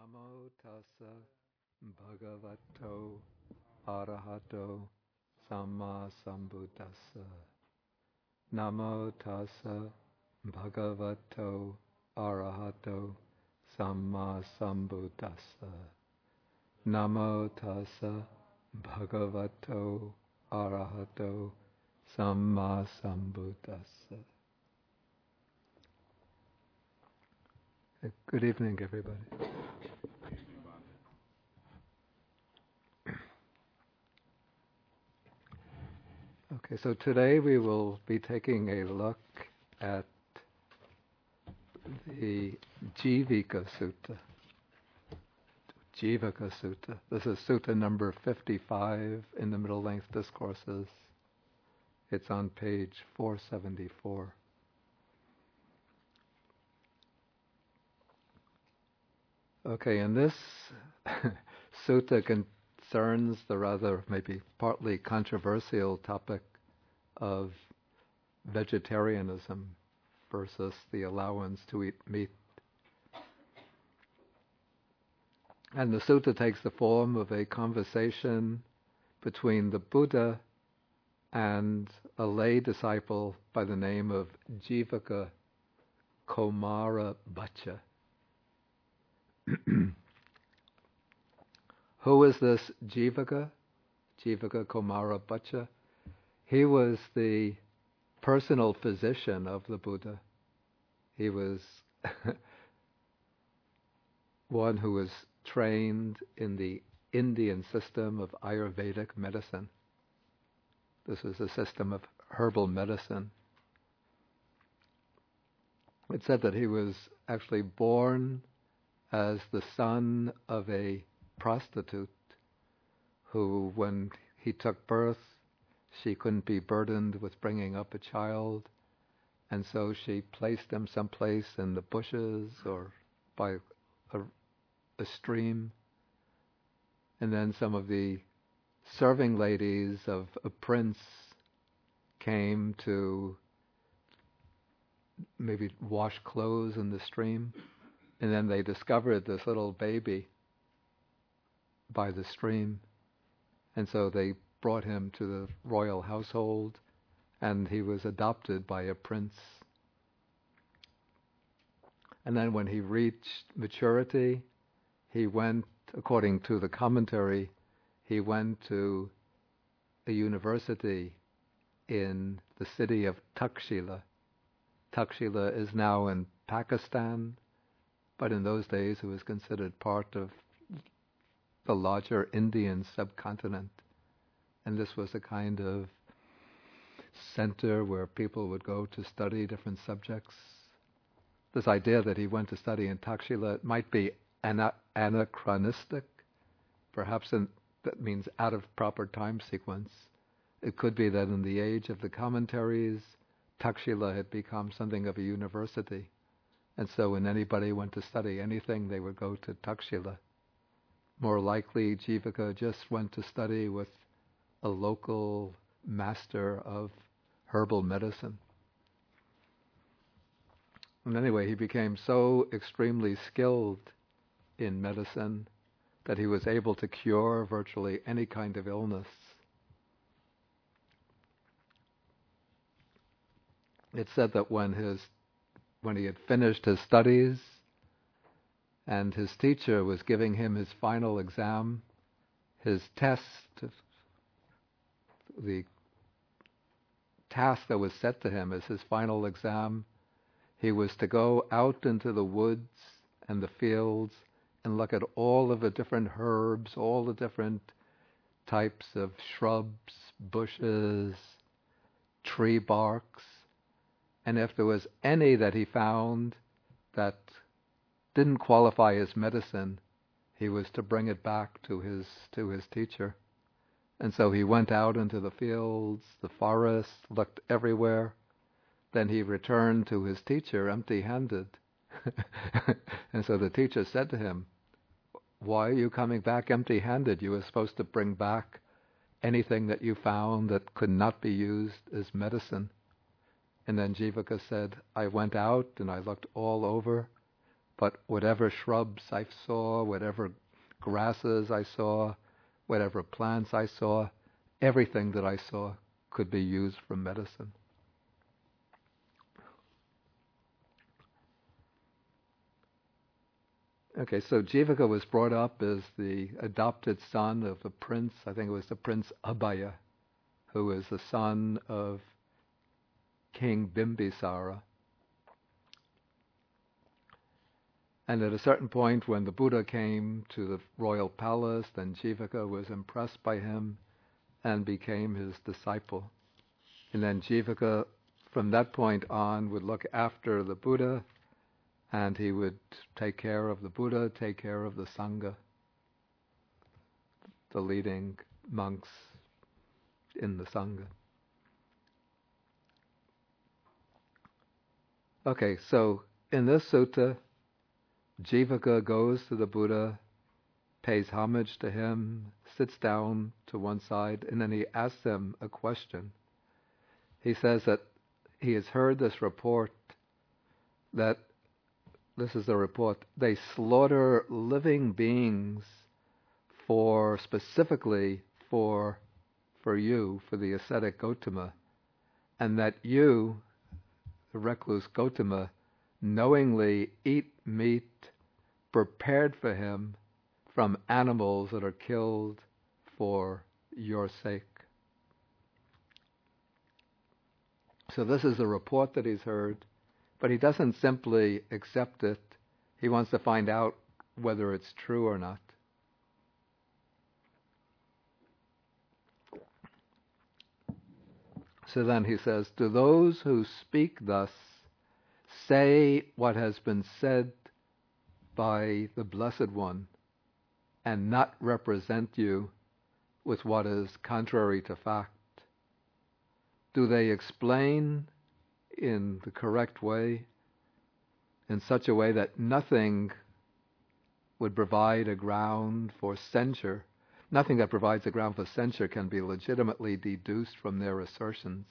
Namo tassa bhagavato arahato samma sambuddhassa. Namo tassa bhagavato arahato samma sambuddhassa. Namo tassa bhagavato arahato samma sambuddhassa. Good evening, everybody. Okay, so today we will be taking a look at the Jivaka Sutta. Jivaka Sutta. This is Sutta number 55 in the Middle Length Discourses. It's on page 474. Okay, and this sutta concerns the rather maybe partly controversial topic of vegetarianism versus the allowance to eat meat. And the sutta takes the form of a conversation between the Buddha and a lay disciple by the name of Jivaka Komara Bhatta. Who is this Jivaka? Jivaka Komara Bhatta. He was the personal physician of the Buddha. He was one who was trained in the Indian system of Ayurvedic medicine. This was a system of herbal medicine. It said that he was actually born as the son of a prostitute who, when he took birth, she couldn't be burdened with bringing up a child, and so she placed him someplace in the bushes or by a stream. And then some of the serving ladies of a prince came to maybe wash clothes in the stream. And then they discovered this little baby by the stream. And so they brought him to the royal household, and he was adopted by a prince. And then when he reached maturity, he went, according to the commentary, he went to a university in the city of Takshila. Takshila is now in Pakistan, but in those days it was considered part of the larger Indian subcontinent. And this was a kind of center where people would go to study different subjects. This idea that he went to study in Takshila might be anachronistic. Perhaps that means out of proper time sequence. It could be that in the age of the commentaries, Takshila had become something of a university. And so when anybody went to study anything, they would go to Takshila. More likely, Jivaka just went to study with a local master of herbal medicine. And anyway, he became so extremely skilled in medicine that he was able to cure virtually any kind of illness. It said that when he had finished his studies and his teacher was giving him his final exam, his test, the task that was set to him as his final exam, he was to go out into the woods and the fields and look at all of the different herbs, all the different types of shrubs, bushes, tree barks, and if there was any that he found that didn't qualify as medicine, he was to bring it back to his teacher. And so he went out into the fields, the forest, looked everywhere. Then he returned to his teacher empty-handed. And so the teacher said to him, "Why are you coming back empty-handed? You were supposed to bring back anything that you found that could not be used as medicine." And then Jivaka said, "I went out and I looked all over, but whatever shrubs I saw, whatever grasses I saw, whatever plants I saw, everything that I saw could be used for medicine. Okay, so Jivaka was brought up as the adopted son of a prince. I think it was the Prince Abhaya, who was the son of King Bimbisara. And at a certain point, when the Buddha came to the royal palace, then Jivaka was impressed by him and became his disciple. And then Jivaka, from that point on, would look after the Buddha, and he would take care of the Buddha, take care of the Sangha, the leading monks in the Sangha. Okay, so in this sutta, Jivaka goes to the Buddha, pays homage to him, sits down to one side, and then he asks him a question. He says that he has heard this report that, this is the report, they slaughter living beings specifically for you, for the ascetic Gotama, and that you, the recluse Gotama, knowingly eat meat prepared for him from animals that are killed for your sake. So this is a report that he's heard, but he doesn't simply accept it. He wants to find out whether it's true or not. So then he says, do those who speak thus say what has been said by the Blessed One and not represent you with what is contrary to fact? Do they explain in the correct way, in such a way that nothing would provide a ground for censure? Nothing that provides a ground for censure can be legitimately deduced from their assertions.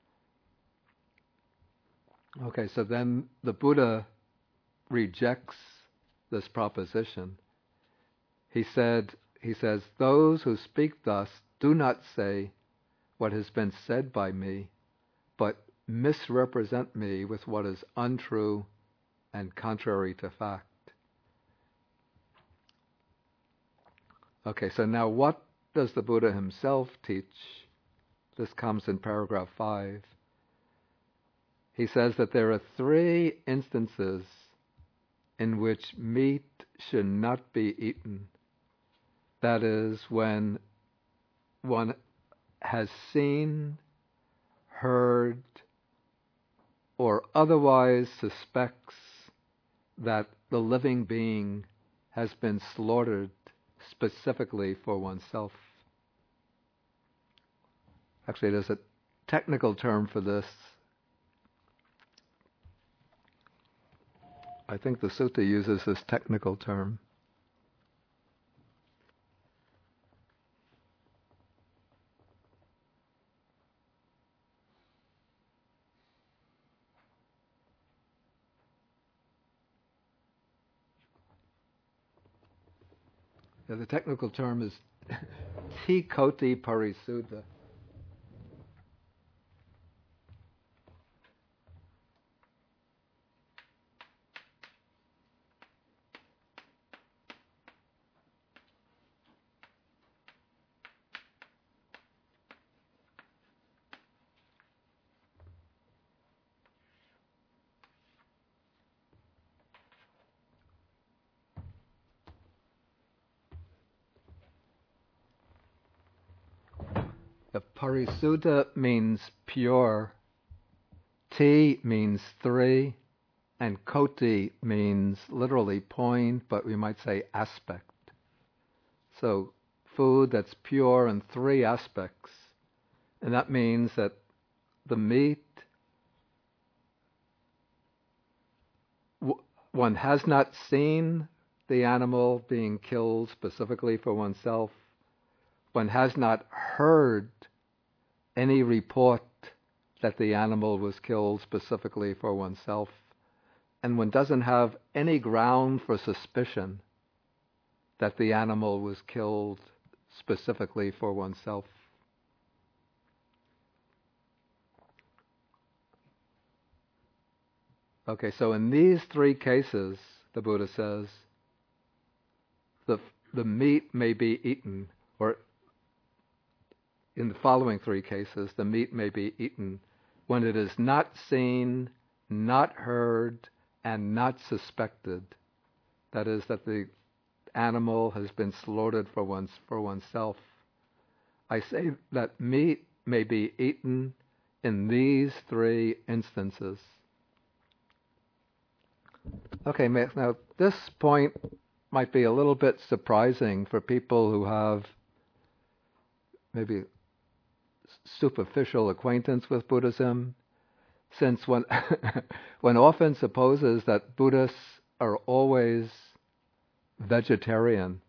Okay, so then the Buddha rejects this proposition. He says, those who speak thus do not say what has been said by me, but misrepresent me with what is untrue and contrary to fact. Okay, so now what does the Buddha himself teach? This comes in paragraph 5. He says that there are 3 instances in which meat should not be eaten. That is, when one has seen, heard, or otherwise suspects that the living being has been slaughtered specifically for oneself. Actually, there's a technical term for this. I think the sutta uses this technical term. Yeah, the technical term is Tikoti Parisuddha. The Parisuddha means pure, Ti means 3, and Koti means literally point, but we might say aspect. So food that's pure in 3 aspects. And that means that the meat, one has not seen the animal being killed specifically for oneself. One has not heard any report that the animal was killed specifically for oneself. and one doesn't have any ground for suspicion that the animal was killed specifically for oneself. Okay, so in these three cases, the Buddha says, the meat may be eaten, or in the following three cases, the meat may be eaten when it is not seen, not heard, and not suspected. That is, that the animal has been slaughtered for oneself. I say that meat may be eaten in these three instances. Okay, now this point might be a little bit surprising for people who have maybe superficial acquaintance with Buddhism, since one often supposes that Buddhists are always vegetarian.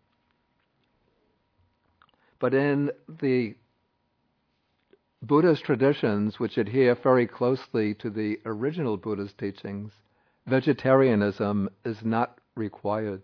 But in the Buddhist traditions, which adhere very closely to the original Buddhist teachings, vegetarianism is not required.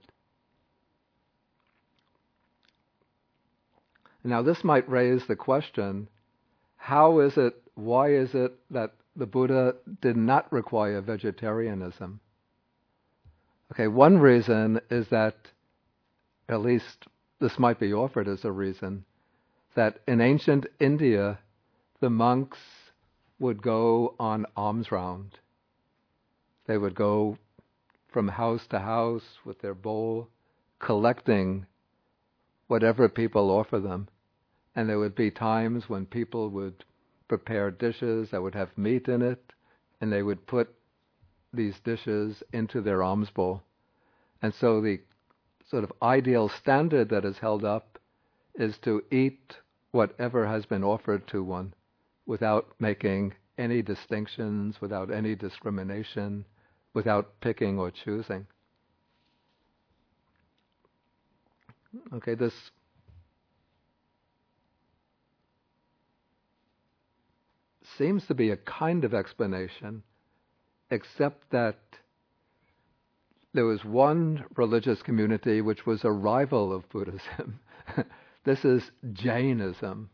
Now, this might raise the question, why is it that the Buddha did not require vegetarianism? Okay, one reason is that, at least this might be offered as a reason, that in ancient India, the monks would go on alms round. They would go from house to house with their bowl, collecting whatever people offer them. And there would be times when people would prepare dishes that would have meat in it, and they would put these dishes into their alms bowl. And so the sort of ideal standard that is held up is to eat whatever has been offered to one without making any distinctions, without any discrimination, without picking or choosing. Okay, this seems to be a kind of explanation, except that there was one religious community which was a rival of Buddhism. This is Jainism.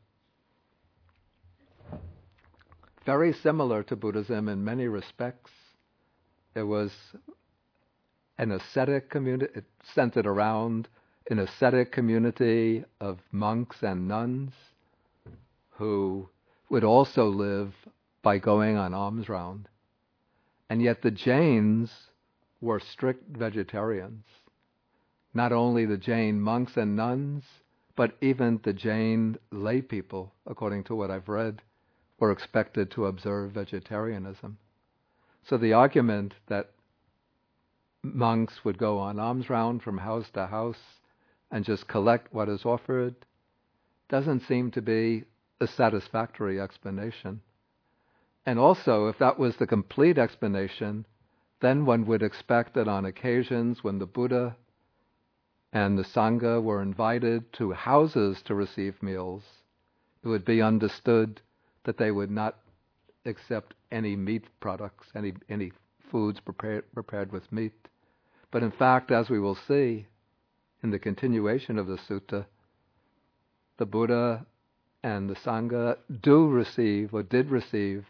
Very similar to Buddhism in many respects. It was an ascetic community. It centered around an ascetic community of monks and nuns who would also live by going on alms round. And yet the Jains were strict vegetarians. Not only the Jain monks and nuns, but even the Jain lay people, according to what I've read, were expected to observe vegetarianism. So the argument that monks would go on alms round from house to house and just collect what is offered doesn't seem to be a satisfactory explanation. And also, if that was the complete explanation, then one would expect that on occasions when the Buddha and the Sangha were invited to houses to receive meals, it would be understood that they would not accept any meat products, any foods prepared with meat. But in fact, as we will see in the continuation of the sutta, the Buddha and the Sangha did receive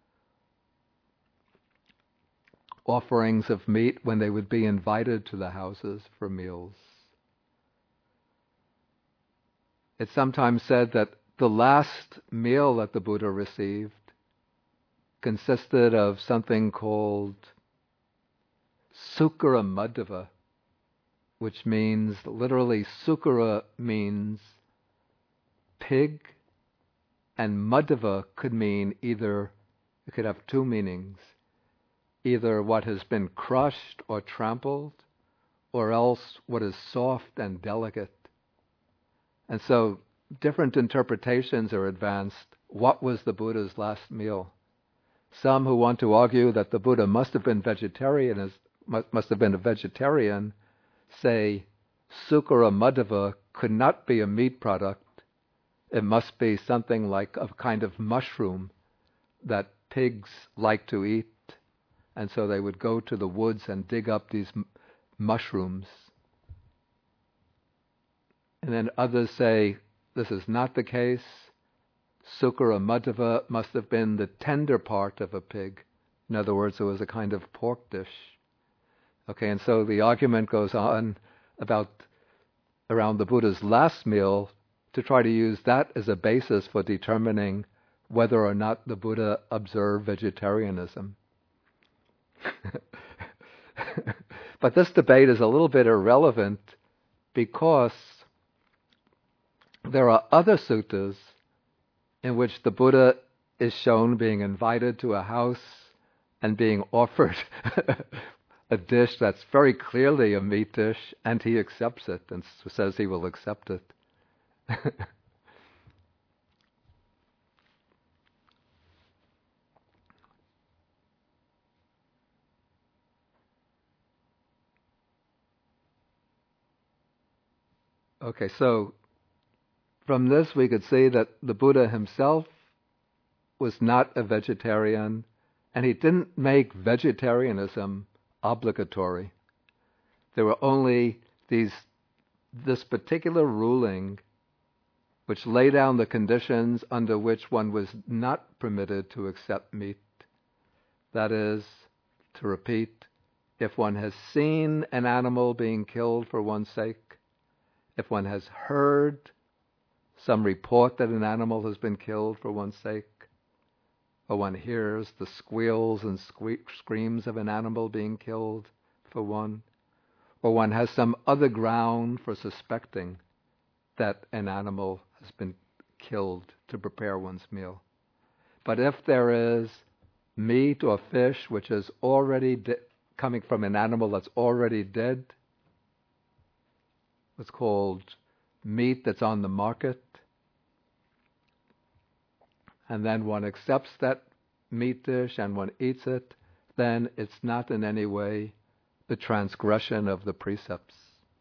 offerings of meat when they would be invited to the houses for meals. It's sometimes said that the last meal that the Buddha received consisted of something called Sukara Madhava, which means, literally, Sukara means pig, and Madhava could mean either, it could have two meanings, either what has been crushed or trampled, or else what is soft and delicate. And so different interpretations are advanced. What was the Buddha's last meal? Some who want to argue that the Buddha must have been a vegetarian, say Sukara Madhava could not be a meat product. It must be something like a kind of mushroom that pigs like to eat, and so they would go to the woods and dig up these mushrooms. And then others say this is not the case. Sukara Madhava must have been the tender part of a pig. In other words, it was a kind of pork dish. Okay, and so the argument goes on about around the Buddha's last meal to try to use that as a basis for determining whether or not the Buddha observed vegetarianism. But this debate is a little bit irrelevant because there are other suttas in which the Buddha is shown being invited to a house and being offered a dish that's very clearly a meat dish, and he accepts it and says he will accept it. Okay, so from this we could see that the Buddha himself was not a vegetarian, and he didn't make vegetarianism obligatory. There were only this particular ruling which lay down the conditions under which one was not permitted to accept meat. That is, to repeat, if one has seen an animal being killed for one's sake, if one has heard some report that an animal has been killed for one's sake, or one hears the squeals and screams of an animal being killed for one, or one has some other ground for suspecting that an animal has been killed to prepare one's meal. But if there is meat or fish which is already coming from an animal that's already dead, what's called meat that's on the market, and then one accepts that meat dish and one eats it, then it's not in any way the transgression of the precepts.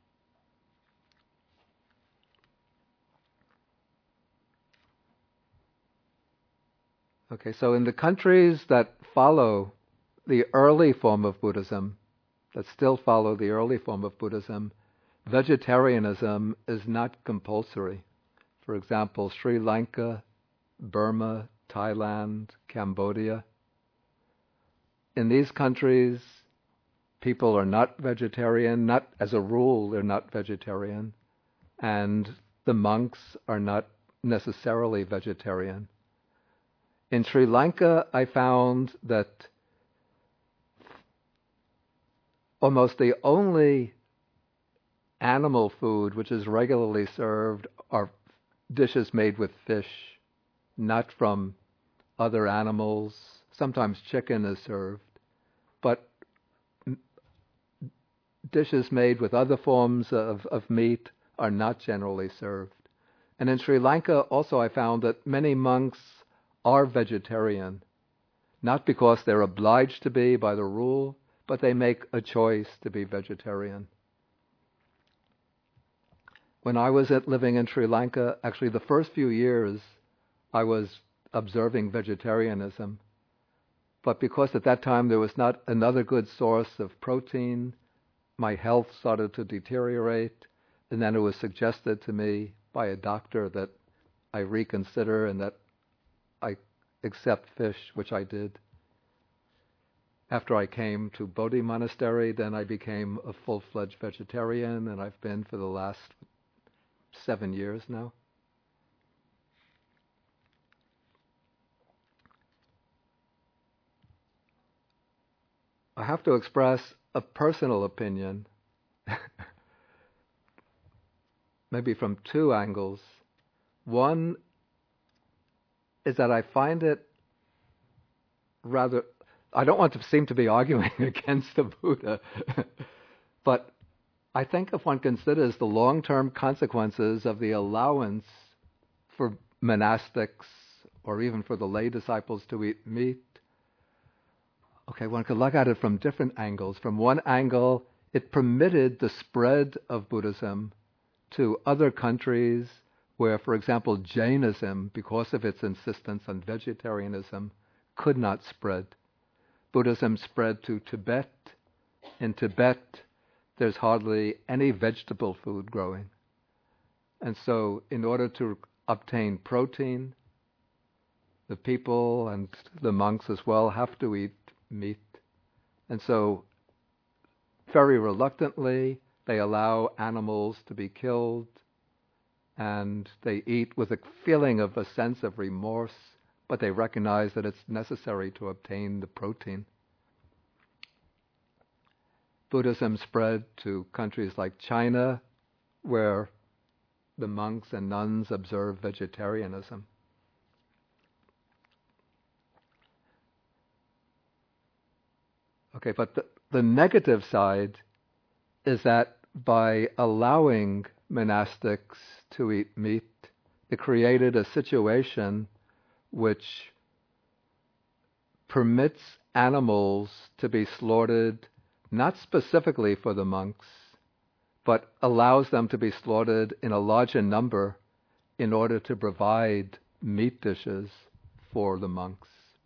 Okay, so in the countries that follow the early form of Buddhism, that still follow the early form of Buddhism, vegetarianism is not compulsory. For example, Sri Lanka, Burma, Thailand, Cambodia. In these countries, people are not vegetarian. Not as a rule, they're not vegetarian. And the monks are not necessarily vegetarian. In Sri Lanka, I found that almost the only animal food which is regularly served are dishes made with fish, not from other animals. Sometimes chicken is served, but dishes made with other forms of meat are not generally served. And in Sri Lanka also I found that many monks are vegetarian, not because they're obliged to be by the rule, but they make a choice to be vegetarian. When I was living in Sri Lanka, actually the first few years I was observing vegetarianism, but because at that time there was not another good source of protein, my health started to deteriorate, and then it was suggested to me by a doctor that I reconsider and that I accept fish, which I did. After I came to Bodhi Monastery, then I became a full-fledged vegetarian, and I've been for the last 7 years now. I have to express a personal opinion, maybe from two angles. One is that I find it rather, I don't want to seem to be arguing against the Buddha, but I think if one considers the long-term consequences of the allowance for monastics or even for the lay disciples to eat meat, okay, one could look at it from different angles. From one angle, it permitted the spread of Buddhism to other countries where, for example, Jainism, because of its insistence on vegetarianism, could not spread. Buddhism spread to Tibet. In Tibet, there's hardly any vegetable food growing. And so in order to obtain protein, the people and the monks as well have to eat meat. And so very reluctantly, they allow animals to be killed, and they eat with a feeling of a sense of remorse, but they recognize that it's necessary to obtain the protein. Buddhism spread to countries like China, where the monks and nuns observe vegetarianism. Okay, but the negative side is that by allowing monastics to eat meat, it created a situation which permits animals to be slaughtered not specifically for the monks, but allows them to be slaughtered in a larger number in order to provide meat dishes for the monks.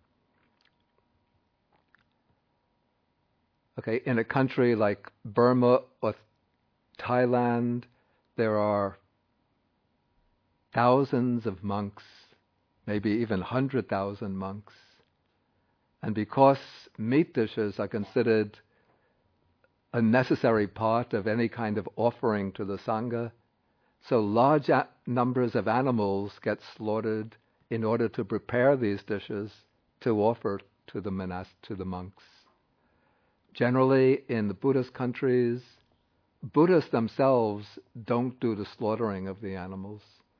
Okay, in a country like Burma or Thailand, there are thousands of monks, maybe even 100,000 monks. And because meat dishes are considered a necessary part of any kind of offering to the Sangha, so large numbers of animals get slaughtered in order to prepare these dishes to offer to the monks. Generally, in the Buddhist countries, Buddhists themselves don't do the slaughtering of the animals.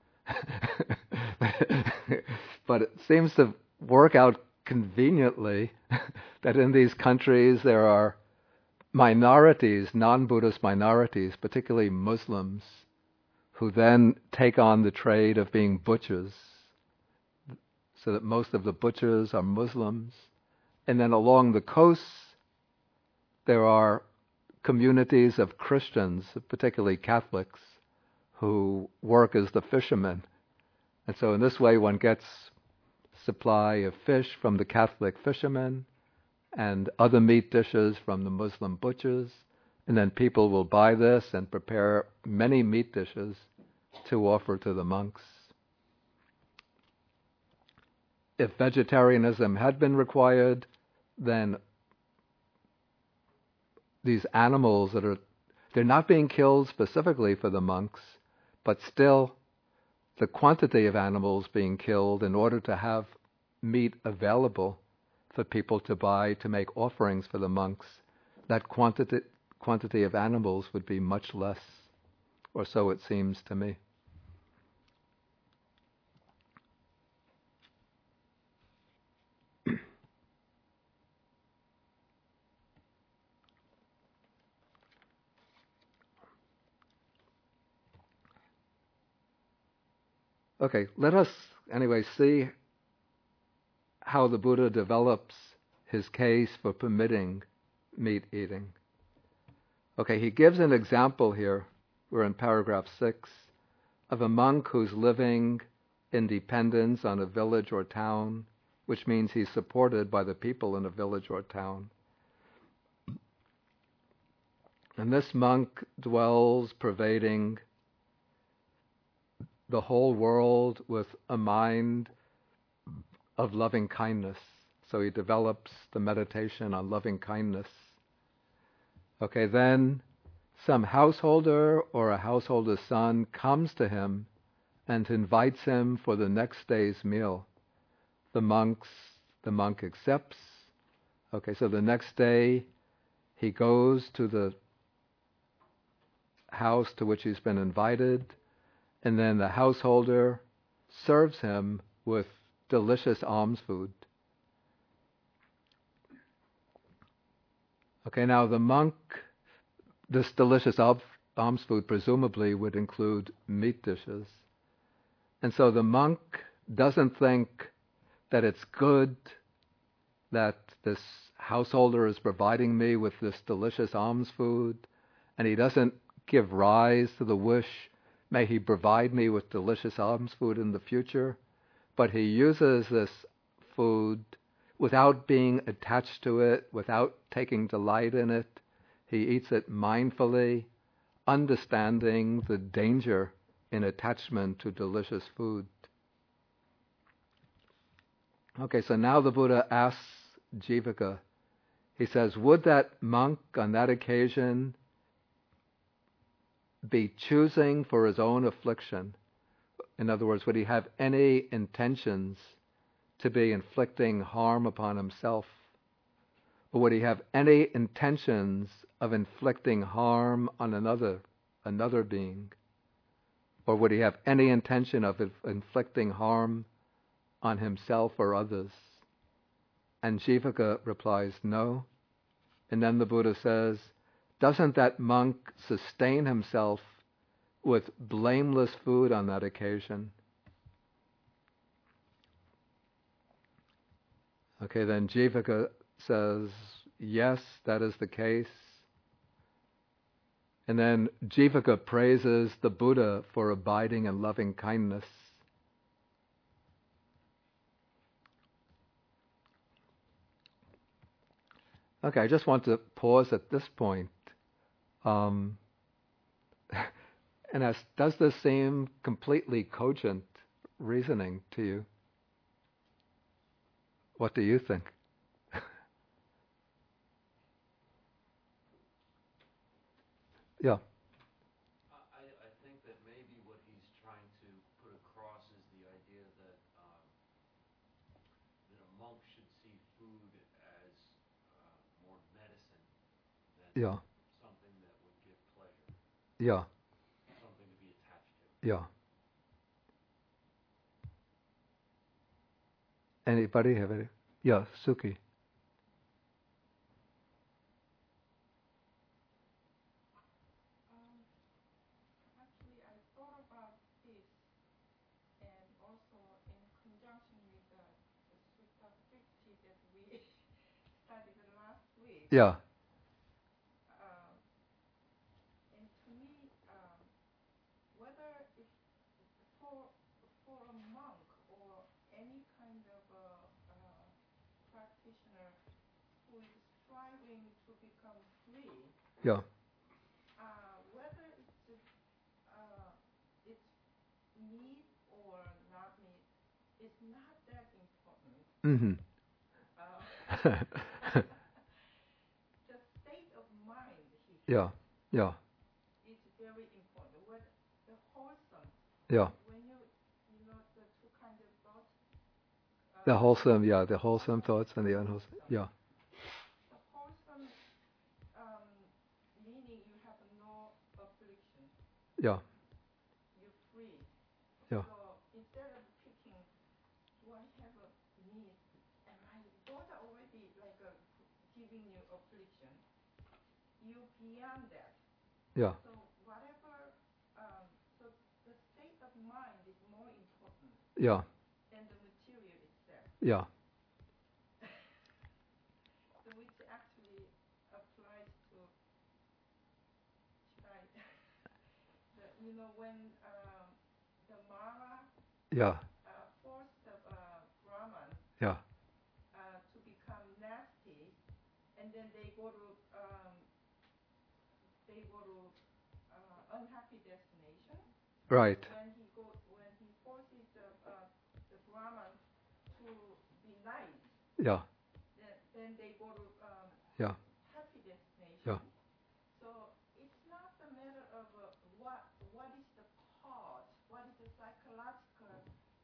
But it seems to work out conveniently that in these countries there are minorities, non-Buddhist minorities, particularly Muslims, who then take on the trade of being butchers, so that most of the butchers are Muslims. And then along the coasts, there are communities of Christians, particularly Catholics, who work as the fishermen. And so in this way one gets supply of fish from the Catholic fishermen and other meat dishes from the Muslim butchers, and then people will buy this and prepare many meat dishes to offer to the monks. If vegetarianism had been required, then these animals they're not being killed specifically for the monks, but still the quantity of animals being killed in order to have meat available for people to buy to make offerings for the monks, that quantity of animals would be much less, or so it seems to me. Okay, let us anyway see how the Buddha develops his case for permitting meat eating. Okay, he gives an example here, we're in paragraph 6, of a monk who's living in dependence on a village or town, which means he's supported by the people in a village or town. And this monk dwells pervading the whole world with a mind of loving kindness. So he develops the meditation on loving kindness. Okay, then some householder or a householder's son comes to him and invites him for the next day's meal. The monk accepts. Okay, so the next day he goes to the house to which he's been invited, and then the householder serves him with delicious alms food. Okay, now the monk, this delicious alms food presumably would include meat dishes. And so the monk doesn't think that it's good that this householder is providing me with this delicious alms food, and he doesn't give rise to the wish, may he provide me with delicious alms food in the future, but he uses this food without being attached to it, without taking delight in it. He eats it mindfully, understanding the danger in attachment to delicious food. Okay, so now the Buddha asks Jivaka, he says, would that monk on that occasion be choosing for his own affliction? In other words, would he have any intentions to be inflicting harm upon himself? Or would he have any intentions of inflicting harm on another being? Or would he have any intention of inflicting harm on himself or others? And Jivaka replies, no. And then the Buddha says, doesn't that monk sustain himself with blameless food on that occasion? Okay, then Jivaka says, yes, that is the case. And then Jivaka praises the Buddha for abiding in loving kindness. Okay, I just want to pause at this point. And does this seem completely cogent reasoning to you? What do you think? Yeah. I think that maybe what he's trying to put across is the idea that that a monk should see food as more medicine than Yeah. something that would give pleasure, Yeah. something to be attached to. Yeah. Anybody have any? Yeah, Suki. Actually, I thought about this, and also in conjunction with the Sutta 50 that we studied last week. Yeah. And to me, whether it's for a monk or any kind of practitioner who is striving to become free, Yeah. whether it's need or not need, is not that important. Mm-hmm. The state of mind, he Yeah. said, Yeah. is very important. What the wholesome. Yeah. When you know the two kinds of thoughts. The wholesome thoughts and the unwholesome. Yeah. The wholesome meaning you have no affliction. Yeah. You're free. Yeah. So instead of picking, do I have a need? And those are already like giving you affliction. You beyond that. Yeah. So whatever, so the state of mind is more important Yeah. than the material itself. Yeah. So which actually applies to, when the Mara Yeah. forced the Brahman Yeah. to become nasty, and then they go to unhappy destination. Right. When he forces the Brahman to be nice, Yeah. then they go to Yeah. happy destination. Yeah. So it's not a matter of what is the cause, what is the psychological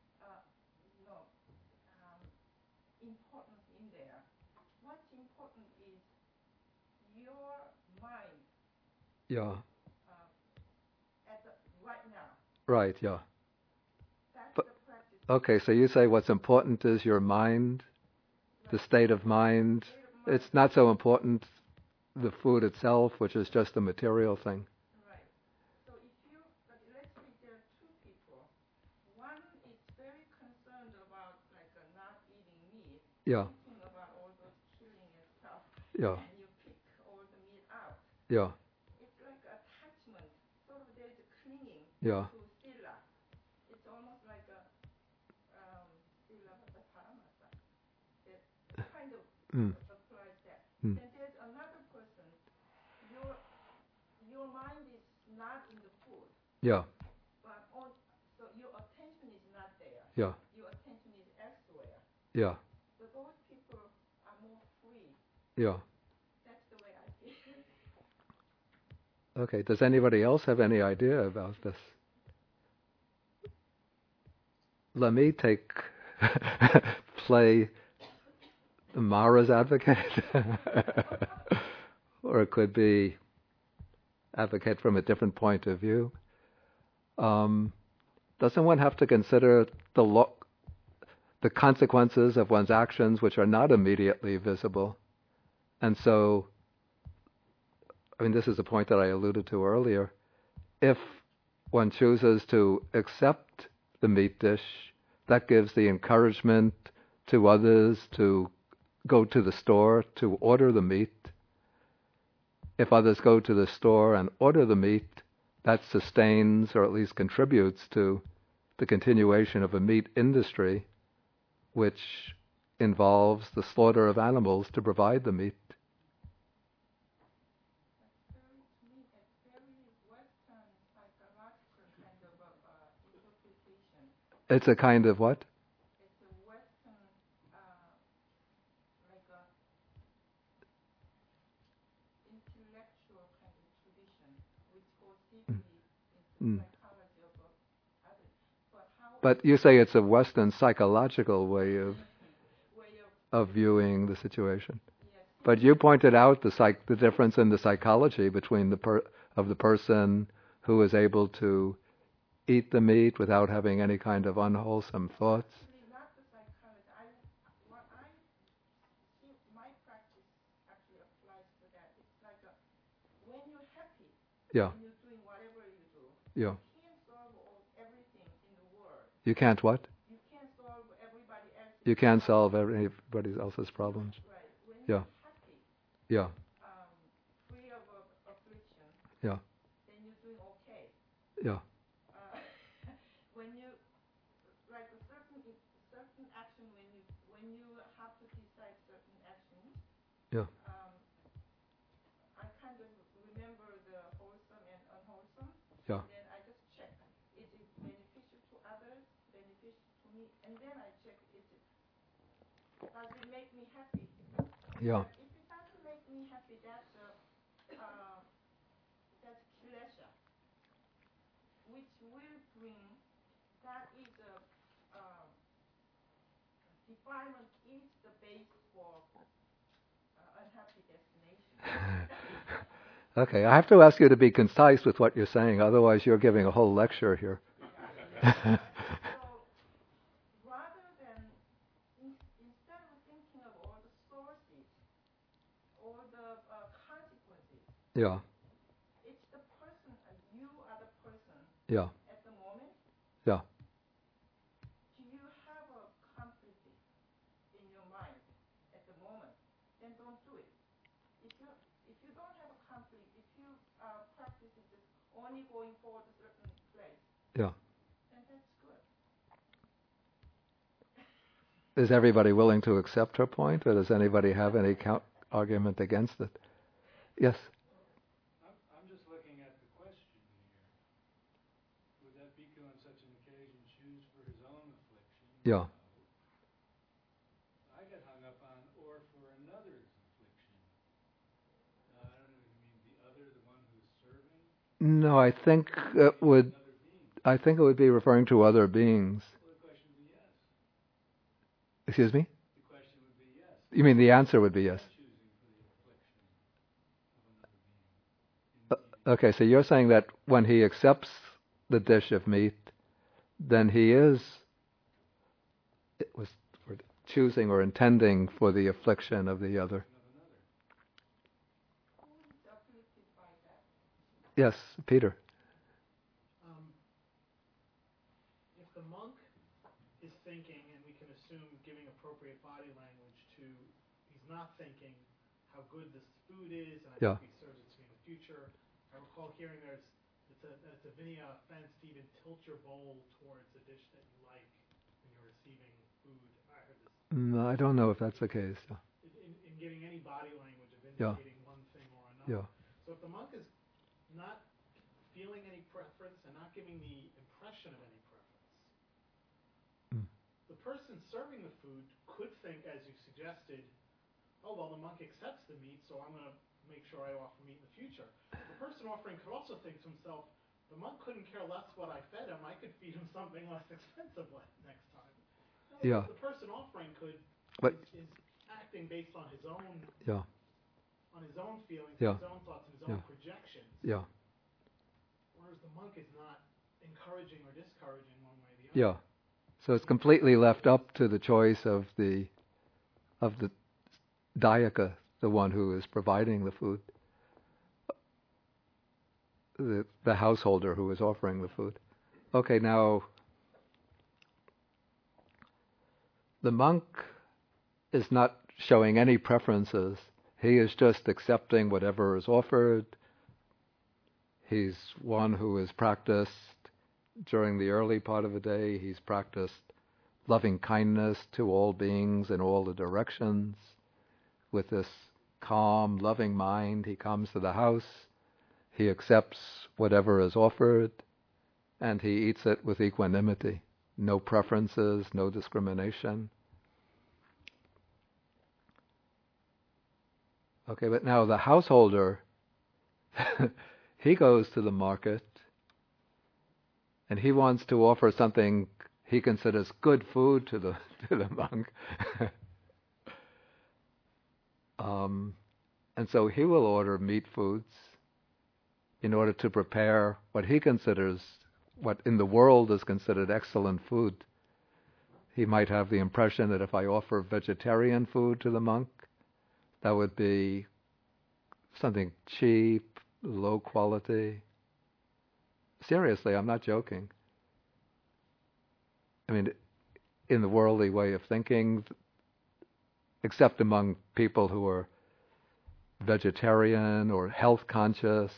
importance in there. What's important is your mind Yeah. at the right now. Right. Yeah. That's But- the practice. Okay, so you say what's important is your mind, the Right. state of mind. State of mind. It's not so important the food itself, which is just a material thing. Right. So let's say there are two people. One is very concerned about not eating meat, Yeah. thinking about all those killing and stuff, Yeah. and you pick all the meat out. Yeah. It's like attachment. Sort of there's a clinging Yeah. to sila. It's almost like a sila paramasa. Mm. applies that. Mm. Then there's another person. Your mind is not in the food, Yeah. but so your attention is not there. Yeah. Your attention is elsewhere. Yeah. So those people are more free. Yeah. That's the way I feel. Okay. Does anybody else have any idea about this? Let me play Mara's advocate, or it could be advocate from a different point of view. Doesn't one have to consider the consequences of one's actions, which are not immediately visible? And so, I mean, this is a point that I alluded to earlier. If one chooses to accept the meat dish, that gives the encouragement to others to go to the store to order the meat. If others go to the store and order the meat, that sustains or at least contributes to the continuation of a meat industry, which involves the slaughter of animals to provide the meat. To me, it's very Western psychological kind of interpretation. It's a kind of what? It's a Western, like a intellectual kind of tradition, which goes deeply into psychology of others. But how But you say it's a Western psychological way way of viewing the situation. yes, But you pointed out the difference in the psychology between the person who is able to eat the meat without having any kind of unwholesome thoughts. actually not the psychology. What I see, my practice actually applies to that. It's like when you're happy, Yeah, and you're doing whatever you do, yeah. you can't solve everything in the world. You can't what? You can't solve everybody else's You can't solve problems. everybody else's problems. Right. When Yeah, you're happy, yeah, free of affliction, yeah, then you're doing okay. yeah, When you like a certain action, when you have to decide certain actions, yeah, I kind of remember the wholesome and unwholesome. yeah, Then I just check: is it beneficial to others, beneficial to me? And then I check: does it make me happy? yeah, If it doesn't make me happy, that's kilesha, which will bring. That is a defilement is the base for unhappy destination. Okay, I have to ask you to be concise with what you're saying, otherwise you're giving a whole lecture here. So rather than instead of thinking of all the sources, all the consequences, Yeah, it's the person. You are the person yeah, at the moment. yeah, Do you have a conflict in your mind at the moment? Then don't do it. If you don't have a conflict, if you practice is just only going for a certain place, yeah. then that's good. Is everybody willing to accept her point, or does anybody have any argument against it? Yes? I'm just looking at the question here. Would that bhikkhu on such an occasion choose for his own affliction? Yeah. No. I get hung up on or for another's affliction. I don't know if you mean the other, the one who's serving? No, I think it would. Another being. I think it would be referring to other beings. Well, the question would be yes. Excuse me? The question would be yes. You mean the answer would be yes? Choosing for the affliction of another being. Okay, so you're saying that when he accepts the dish of meat, then he is choosing or intending for the affliction of the other. Who is afflicted by that? Yes, Peter. If the monk is thinking, and we can assume giving appropriate body language to, he's not thinking how good this food is, and I hope he serves it to me in the future. I recall hearing it's a Vinaya offense to even tilt your bowl towards a dish that you like when you're receiving food. I heard this. No, I don't know if that's the case. In giving any body language of Yeah. indicating one thing or another. Yeah. So if the monk is not feeling any preference and not giving the impression of any preference, the person serving the food could think, as you suggested, oh, well, the monk accepts the meat, so I'm going to make sure I offer meat in the future. The person offering could also think to himself, the monk couldn't care less what I fed him. I could feed him something less expensive next time. Yeah. The person offering is acting based on his own feelings, Yeah. his own thoughts, and his own projections. Yeah. Whereas the monk is not encouraging or discouraging one way or the other. Yeah. So it's completely left up to the choice of the dayaka, the one who is providing the food, the householder who is offering the food. Okay, now the monk is not showing any preferences. He is just accepting whatever is offered. He's one who is practiced during the early part of the day. He's practiced loving kindness to all beings in all the directions. With this calm, loving mind, he comes to the house. He accepts whatever is offered, and he eats it with equanimity. No preferences, no discrimination. Okay, but now the householder, he goes to the market, and he wants to offer something he considers good food to the monk. And so he will order meat foods in order to prepare what he considers, what in the world is considered excellent food. He might have the impression that if I offer vegetarian food to the monk, that would be something cheap, low quality. Seriously, I'm not joking. I mean, in the worldly way of thinking, except among people who are vegetarian or health conscious,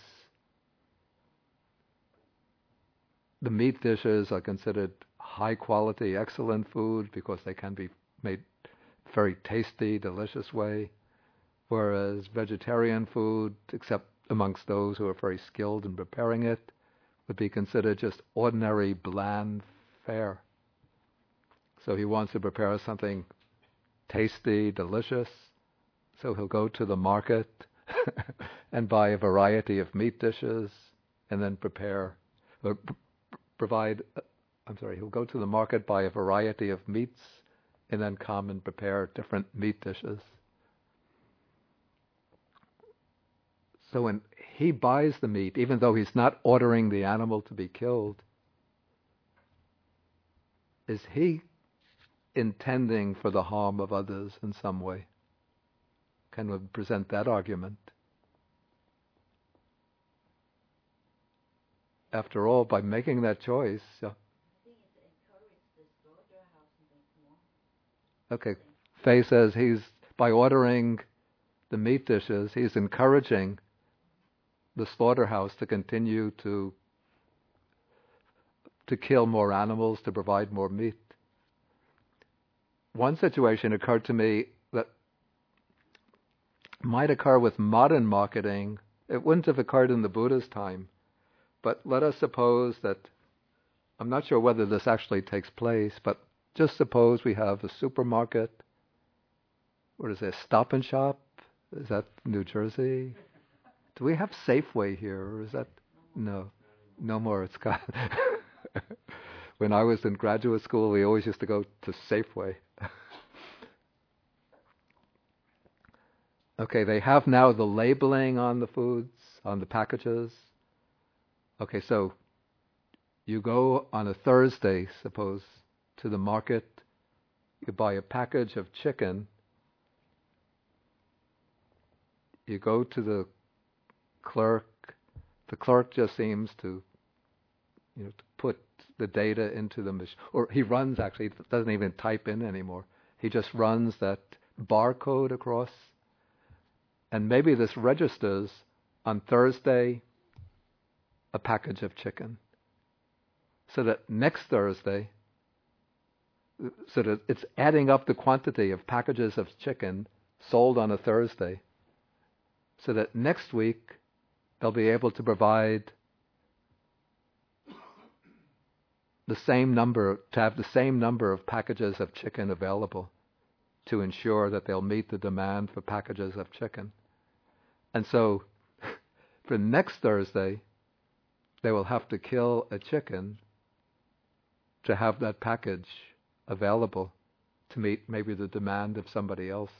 the meat dishes are considered high quality, excellent food because they can be made very tasty, delicious way. Whereas vegetarian food, except amongst those who are very skilled in preparing it, would be considered just ordinary, bland fare. So he wants to prepare something tasty, delicious. So he'll go to the market and buy a variety of meat dishes and then he'll go to the market, buy a variety of meats, and then come and prepare different meat dishes. So when he buys the meat, even though he's not ordering the animal to be killed, is he intending for the harm of others in some way? Can we present that argument? After all, by making that choice, okay, Faye says by ordering the meat dishes, he's encouraging the slaughterhouse to continue to kill more animals, to provide more meat. One situation occurred to me that might occur with modern marketing. It wouldn't have occurred in the Buddha's time, but let us suppose that, I'm not sure whether this actually takes place, but just suppose we have a supermarket. What is it, Stop and Shop? Is that New Jersey? Do we have Safeway here, or is that... No more. It's got... When I was in graduate school, we always used to go to Safeway. Okay, they have now the labeling on the foods, on the packages. Okay, so you go on a Thursday, suppose, to the market, you buy a package of chicken, you go to the clerk just seems to put the data into the machine, or he runs, actually, doesn't even type in anymore. He just runs that barcode across, and maybe this registers on Thursday a package of chicken, so that next Thursday, so that it's adding up the quantity of packages of chicken sold on a Thursday, so that next week they'll be able to provide the same number of packages of chicken available to ensure that they'll meet the demand for packages of chicken. And so for next Thursday, they will have to kill a chicken to have that package available to meet maybe the demand of somebody else.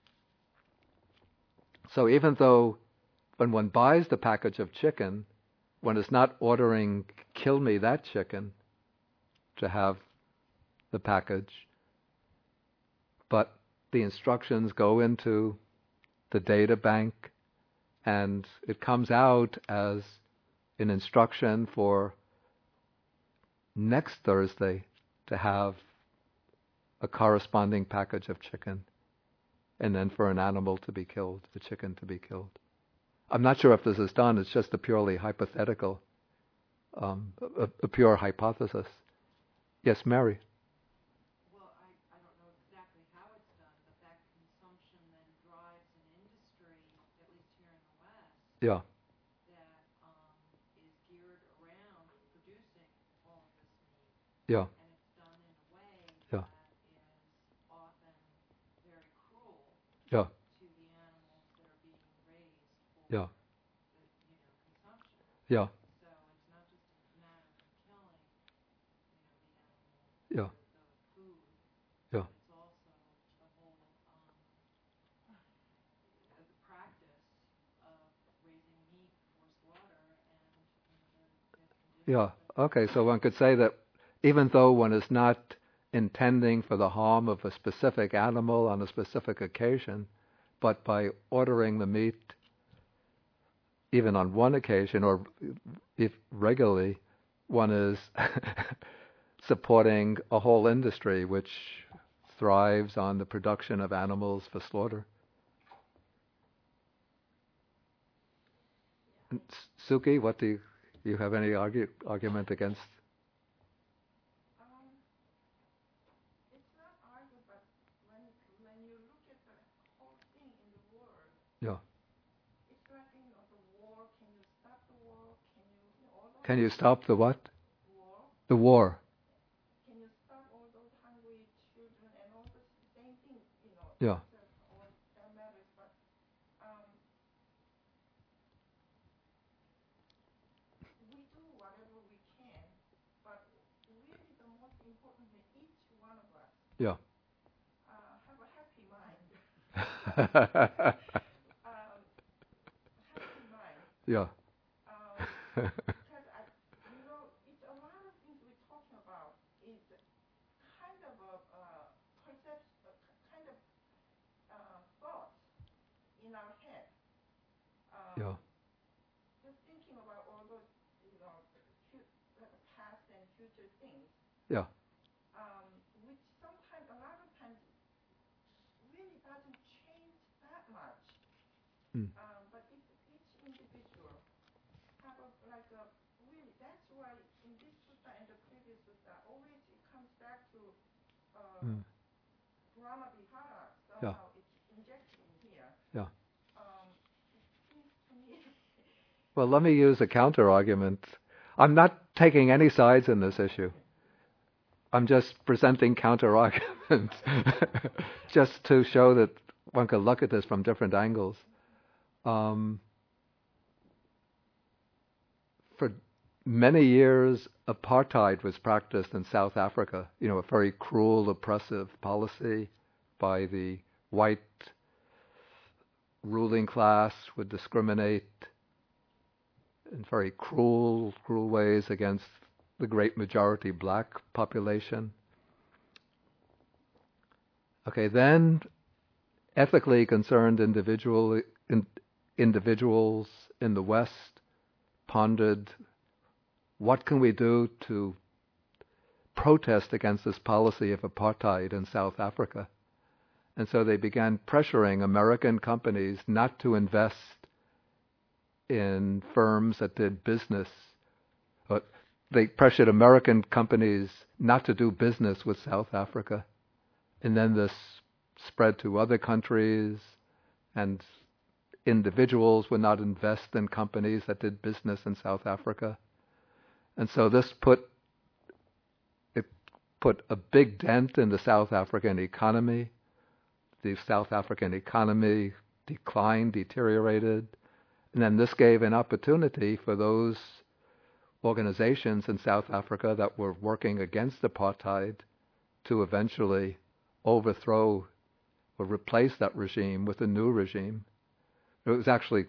So even though when one buys the package of chicken, one is not ordering, kill me that chicken to have the package, but the instructions go into the data bank and it comes out as an instruction for next Thursday to have a corresponding package of chicken, and then for an animal to be killed, the chicken to be killed. I'm not sure if this is done. It's just a purely hypothetical, a pure hypothesis. Yes, Mary. Well, I don't know exactly how it's done, but that consumption then drives an industry, at least here in the West, Yeah. that is geared around producing all of this meat. Yeah. And it's done in a way Yeah. that is often very cruel Yeah. to the animals that are being raised for Yeah. consumption. Yeah. So it's not just a matter of killing, the animal, Yeah. the food. Yeah. It's also the whole the practice of raising meat for slaughter and the Yeah. Okay. So one could say that even though one is not intending for the harm of a specific animal on a specific occasion, but by ordering the meat, even on one occasion or if regularly, one is supporting a whole industry which thrives on the production of animals for slaughter. Suki, what do you have any argument against? It's not argued, but when you look at the whole thing in the world, Yeah. it's like the war. Can you stop the war? All those Can you stop the what? war? The war. Can you stop all those hungry children and all the same thing? Yeah. All that matters, but we do whatever we can. But really, the most important thing, each one of us Yeah. have a happy mind. Happy mind. Yeah. Because it's a lot of things we're talking about is kind of a perception, kind of thoughts in our head. Yeah. Just thinking about all those, the past and future things. Yeah. Which sometimes, a lot of times, really doesn't change that much. But if each individual have really, that's why in this sutta and the previous sutta, always it comes back to Brahma Vihara. Somehow it's injected in here. Yeah. It seems to me. Well, let me use a counter argument. I'm not taking any sides in this issue. I'm just presenting counter arguments just to show that one can look at this from different angles. For many years, apartheid was practiced in South Africa. A very cruel, oppressive policy by the white ruling class would discriminate in very cruel ways against the great majority black population. Okay, then ethically concerned individuals in the West pondered, what can we do to protest against this policy of apartheid in South Africa? And so they began pressuring American companies not to invest in firms that did business. But they pressured American companies not to do business with South Africa. And then this spread to other countries, and individuals would not invest in companies that did business in South Africa. And so this put a big dent in the South African economy. The South African economy declined, deteriorated, and then this gave an opportunity for those organizations in South Africa that were working against apartheid to eventually overthrow or replace that regime with a new regime. It was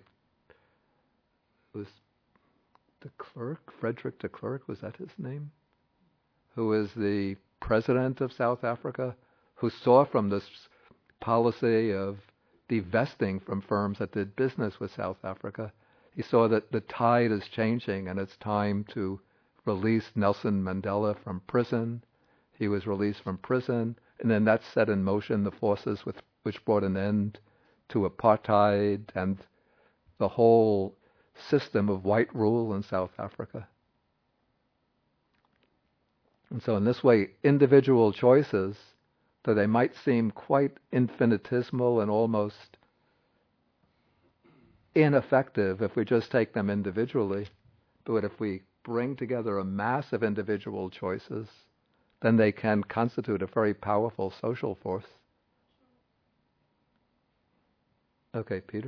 de Klerk, Frederick de Klerk, was that his name? Who is the president of South Africa, who saw from this policy of divesting from firms that did business with South Africa, he saw that the tide is changing and it's time to release Nelson Mandela from prison. He was released from prison, and then that set in motion the forces which brought an end to apartheid and the whole system of white rule in South Africa. And so in this way, individual choices, though they might seem quite infinitesimal and almost ineffective if we just take them individually, but if we bring together a mass of individual choices, then they can constitute a very powerful social force. Okay, Peter?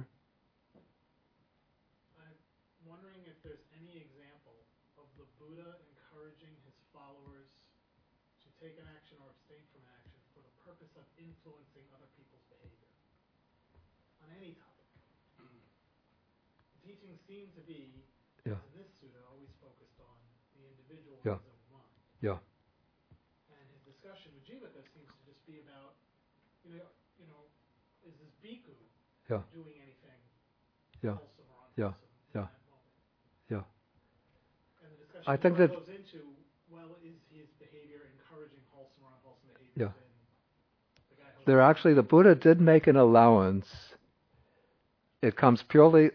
I'm wondering if there's any example of the Buddha encouraging his followers to take an action or abstain from an action for the purpose of influencing other people's behavior on any topic. The teachings seem to be, in this sutta, always focused on the individual and his own mind. Yeah. And his discussion with Jivaka seems to just be about, is this bhikkhu doing anything wholesome or unwholesome in that moment? Yeah. And the discussion I think that goes into, is his behavior encouraging wholesome or unwholesome behavior? The Buddha did make an allowance. It comes purely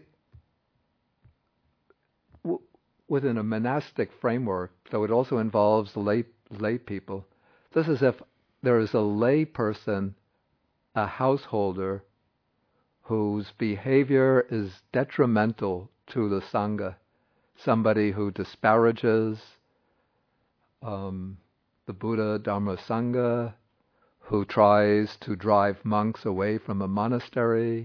within a monastic framework, so it also involves lay people. This is if there is a lay person, a householder, whose behavior is detrimental to the Sangha, somebody who disparages the Buddha, Dharma, Sangha, who tries to drive monks away from a monastery,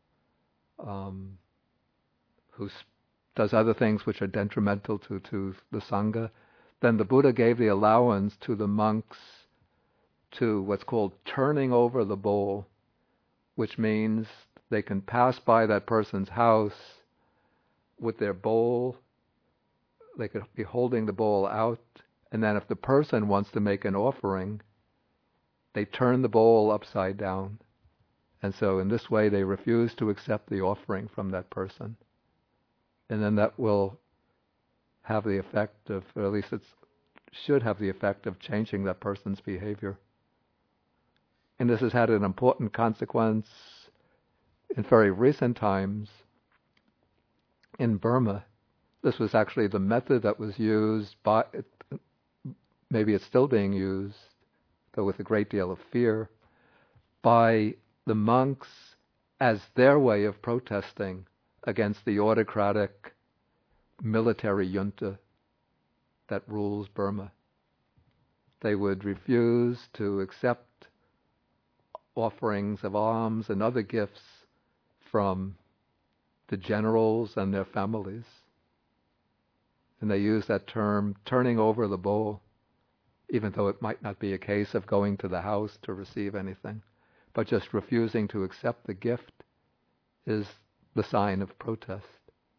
who does other things which are detrimental to the Sangha, then the Buddha gave the allowance to the monks to what's called turning over the bowl, which means they can pass by that person's house with their bowl. They could be holding the bowl out, and then if the person wants to make an offering, they turn the bowl upside down. And so in this way they refuse to accept the offering from that person. And then that will have the effect of, or at least it should have the effect of changing that person's behavior. And this has had an important consequence in very recent times in Burma. This was actually the method that was used by, maybe it's still being used, though with a great deal of fear, by the monks as their way of protesting against the autocratic military junta that rules Burma. They would refuse to accept offerings of alms and other gifts from the generals and their families. And they use that term, turning over the bowl, even though it might not be a case of going to the house to receive anything. But just refusing to accept the gift is the sign of protest.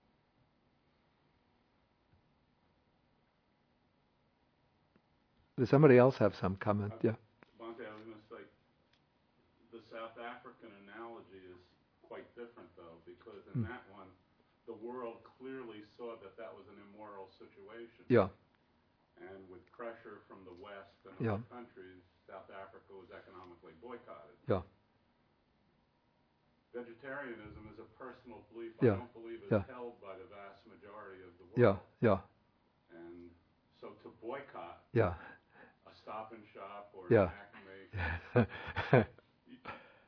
Does somebody else have some comment? Yeah. Bhante, I was going to say, the South African analogy is quite different, though, because in that one, the world clearly saw that that was an immoral situation. Yeah. And with pressure from the West and other countries, South Africa was economically boycotted. Yeah. Vegetarianism is a personal belief. Yeah. I don't believe it's held by the vast majority of the world. Yeah. And so to boycott a Stop and Shop or an Acme,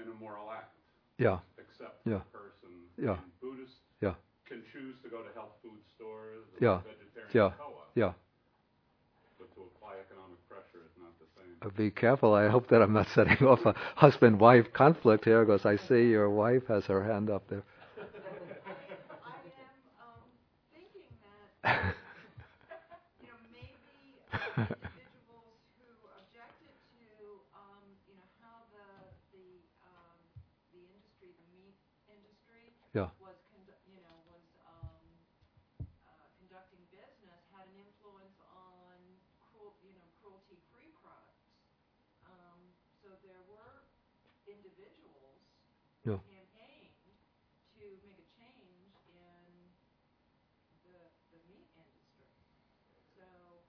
immoral act. Yeah. Except Yeah. the person. Yeah. And Buddhists Yeah. can choose to go to health food stores or Yeah. vegetarian Yeah. co-op. Yeah. But to apply economic pressure is not the same. Be careful. I hope that I'm not setting off a husband-wife conflict here, because I see your wife has her hand up there. I am thinking that, maybe individuals who objected to, how the industry, the meat industry, Yeah. was conducting business had an influence on cruelty-free products. So there were individuals who Yeah. campaigned to make a change in the meat industry. So,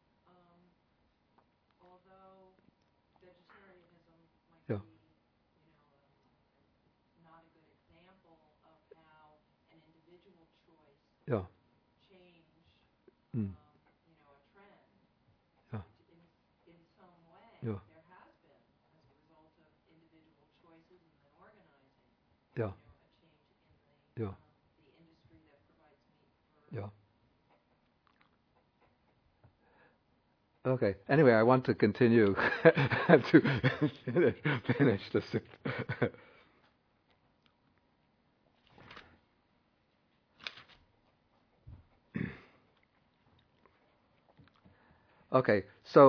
although vegetarianism might Yeah. be, not a good example of how an individual choice Yeah. change, Mm. a trend. Yeah. In some way, Yeah. there has been, as a result of individual choices and then organizing, Yeah. a change in Yeah. the industry that provides meat for. Yeah. Okay. Anyway, I want to continue to finish the sutta. Okay,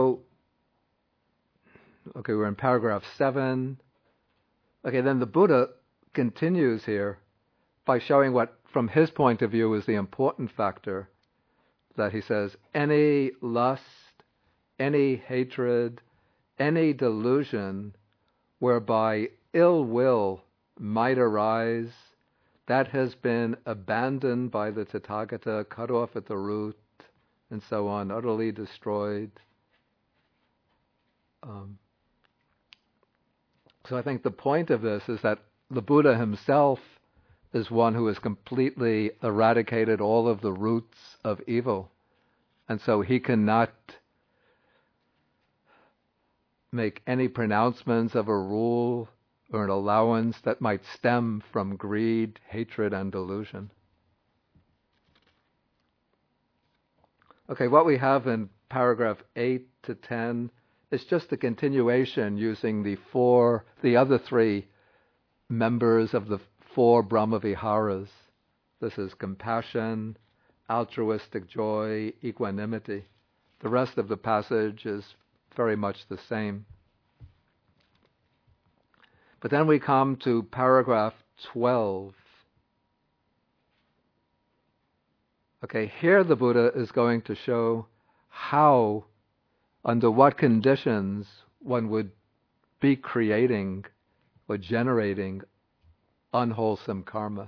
we're in paragraph 7. Okay, then the Buddha continues here by showing what, from his point of view, is the important factor, that he says, any lust, any hatred, any delusion whereby ill will might arise, that has been abandoned by the Tathagata, cut off at the root, and so on, utterly destroyed. So I think the point of this is that the Buddha himself is one who has completely eradicated all of the roots of evil. And so he cannot make any pronouncements of a rule or an allowance that might stem from greed, hatred, and delusion. Okay, what we have in paragraph 8 to 10 is just the continuation using the other 3 members of the 4 Brahmaviharas. This is compassion, altruistic joy, equanimity. The rest of the passage is very much the same. But then we come to paragraph 12. Okay, here the Buddha is going to show how, under what conditions, one would be creating or generating unwholesome karma.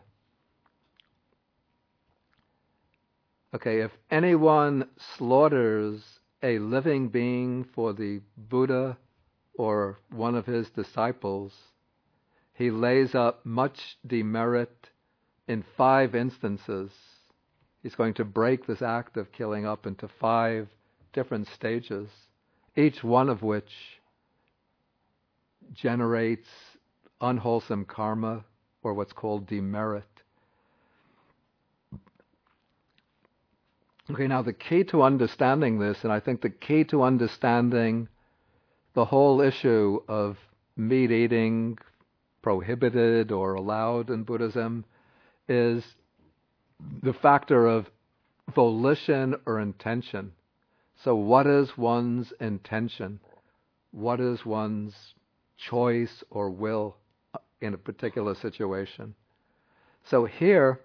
Okay, if anyone slaughters a living being for the Buddha or one of his disciples, he lays up much demerit in 5 instances. He's going to break this act of killing up into 5 different stages, each one of which generates unwholesome karma, or what's called demerit. Okay, now the key to understanding this, and I think the key to understanding the whole issue of meat eating, prohibited or allowed in Buddhism, is the factor of volition or intention. So what is one's intention? What is one's choice or will in a particular situation? So here,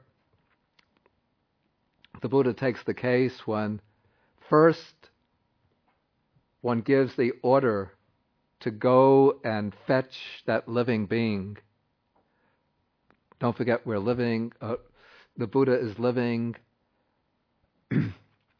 the Buddha takes the case when first one gives the order to go and fetch that living being. Don't forget, we're living, the Buddha is living in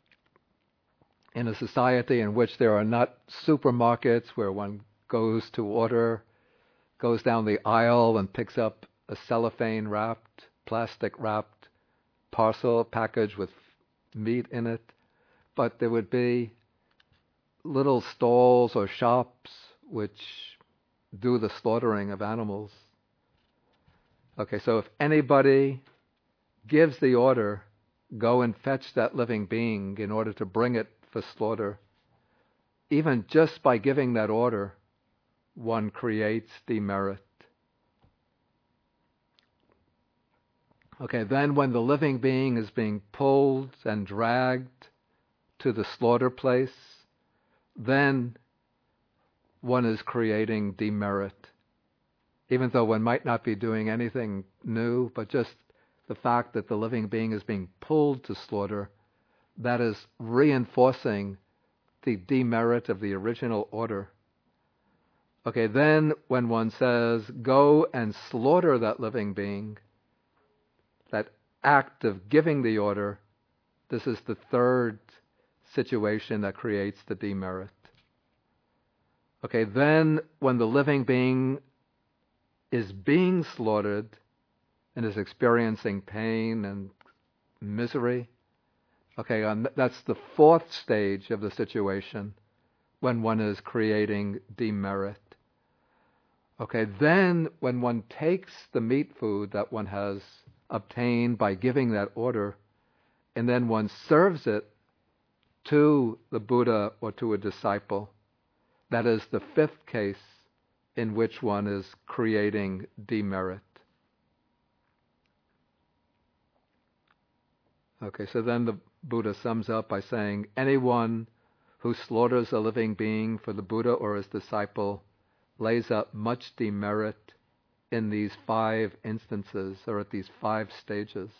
a society in which there are not supermarkets where one goes to order, goes down the aisle and picks up a cellophane-wrapped, plastic-wrapped parcel package with meat in it. But there would be little stalls or shops which do the slaughtering of animals. Okay, so if anybody gives the order, go and fetch that living being in order to bring it for slaughter, even just by giving that order, one creates demerit. Okay, then when the living being is being pulled and dragged to the slaughter place, then one is creating demerit. Even though one might not be doing anything new, but just the fact that the living being is being pulled to slaughter, that is reinforcing the demerit of the original order. Okay, then when one says, go and slaughter that living being, that act of giving the order, this is the third situation that creates the demerit. Okay, then when the living being is being slaughtered and is experiencing pain and misery, okay, and that's the fourth stage of the situation when one is creating demerit. Okay, then when one takes the meat food that one has obtained by giving that order, and then one serves it to the Buddha or to a disciple, that is the fifth case in which one is creating demerit. Okay, so then the Buddha sums up by saying, anyone who slaughters a living being for the Buddha or his disciple lays up much demerit in these 5 instances, or at these 5 stages.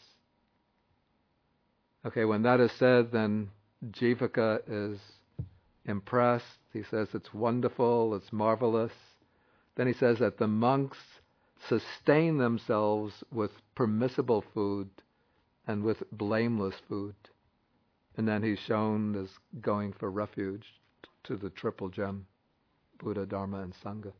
Okay, when that is said, then Jivaka is impressed. He says it's wonderful, it's marvelous. Then he says that the monks sustain themselves with permissible food and with blameless food. And then he's shown as going for refuge to the triple gem, Buddha, Dharma, and Sangha.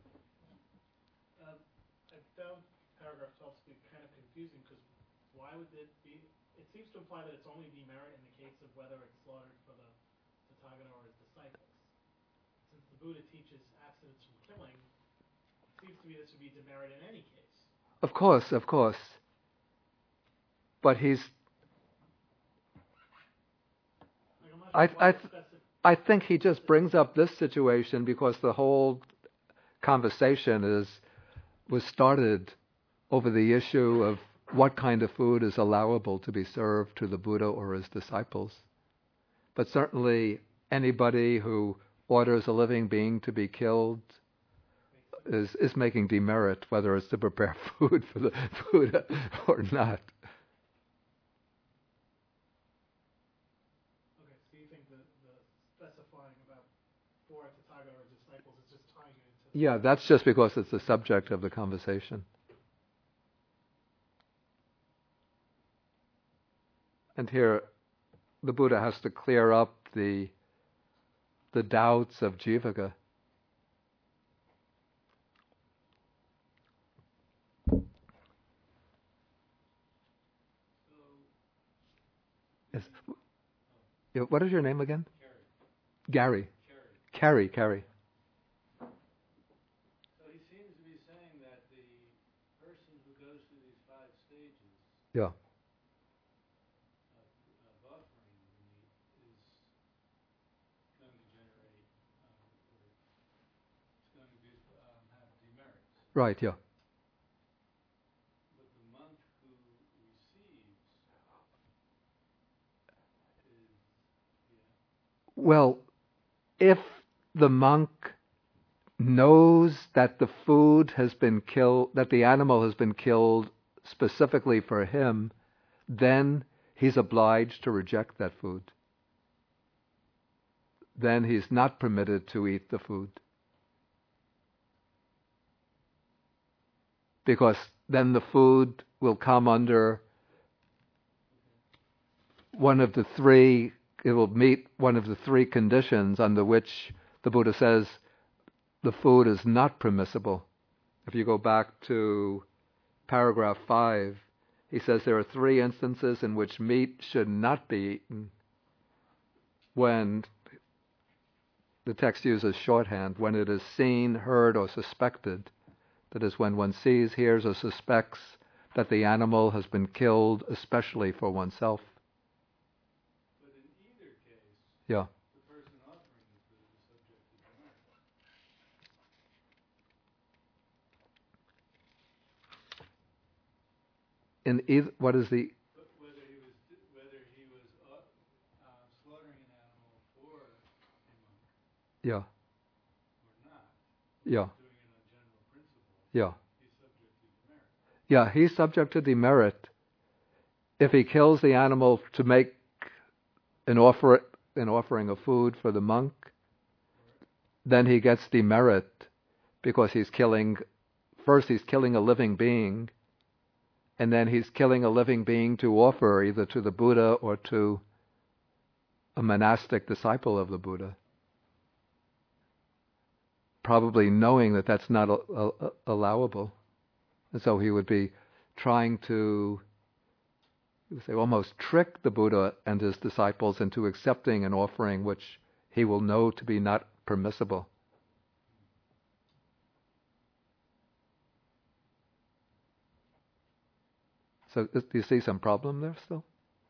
I found paragraph 12 to be kind of confusing, because why would it be? It seems to imply that it's only demerit in the case of whether it's slaughtered for the Tathagata or his disciples. Since the Buddha teaches abstinence from killing, it seems to me this would be demerit in any case. Of course. But he's... I think he just brings up this situation because the whole conversation was started over the issue of what kind of food is allowable to be served to the Buddha or his disciples. But certainly anybody who orders a living being to be killed is making demerit, whether it's to prepare food for the Buddha or not. Okay, so you think the specifying about for Tathagata or disciples is just tying it into... Yeah, that's just because it's the subject of the conversation. And here, the Buddha has to clear up the doubts of Jivaka. Yes. Yeah, what is your name again? Gary. Carrie. So he seems to be saying that the person who goes through these 5 stages Yeah. of offering the meat is going to generate, or it's going to be, have demerits. Right, yeah. But the monk who receives is, Well, if the monk knows that the food has been killed, that the animal has been killed specifically for him, then he's obliged to reject that food. Then he's not permitted to eat the food. Because then the food will come under one of the 3, it will meet one of the 3 conditions under which the Buddha says the food is not permissible. If you go back to paragraph 5, he says there are 3 instances in which meat should not be eaten. When the text uses shorthand, when it is seen, heard, or suspected. That is, when one sees, hears, or suspects that the animal has been killed especially for oneself. But in either case, Yeah. the person offering the food is subject to demerit. In either, what is the? But whether he was slaughtering an animal for a monk Yeah. or not, Yeah. doing it on general principles, Yeah. he's subject to demerit. Yeah, he's subject to demerit if he kills the animal to make an offering of food for the monk. Then he gets demerit because he's killing a living being, and then he's killing a living being to offer either to the Buddha or to a monastic disciple of the Buddha, probably knowing that that's not allowable. And so he would be trying to, you would say, almost trick the Buddha and his disciples into accepting an offering which he will know to be not permissible. So do you see some problem there still?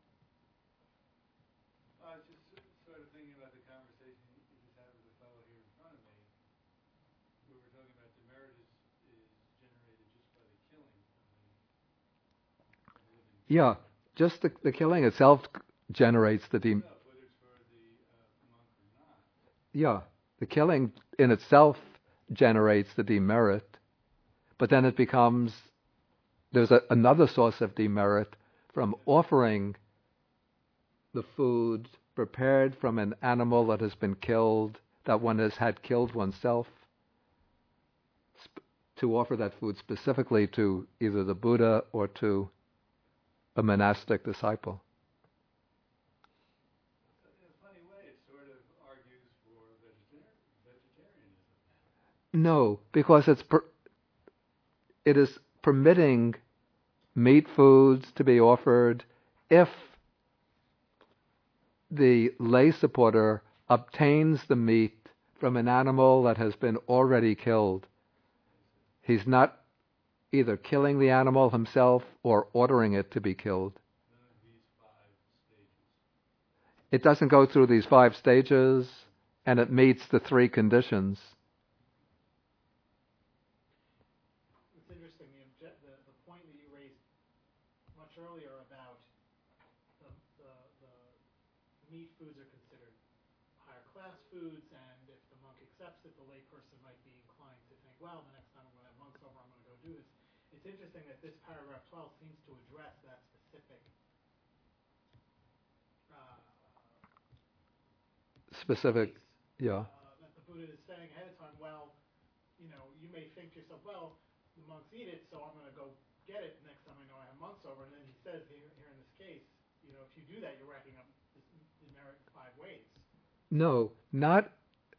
I was just sort of thinking about the conversation you just had with the fellow here in front of me. We were talking about demerit is generated just by the killing of the living. Yeah, just the killing itself generates the Whether it's for the monk or not. Yeah, the killing in itself generates the demerit, but then it becomes, there's another source of demerit from offering the food prepared from an animal that has been killed, that one has had killed oneself, to offer that food specifically to either the Buddha or to a monastic disciple. In a funny way, it sort of argues for vegetarianism. No, because it is permitting meat foods to be offered if the lay supporter obtains the meat from an animal that has been already killed. He's not either killing the animal himself or ordering it to be killed. None of these 5 stages. It doesn't go through these 5 stages, and it meets the 3 conditions. It's interesting, the point that you raised much earlier about the meat foods are considered higher class foods, and if the monk accepts it, the layperson might be inclined to think, well, the next time I'm going to have monks over, I'm going to go do this. It's interesting that this paragraph 12 seems to address that specific, case, yeah. that the Buddha is saying ahead of time, well, you may think to yourself, well, the monks eat it, so I'm going to go get it next time I know I have monks over. And then he says here in this case, if you do that, you're racking up this demerit in 5 ways. No, not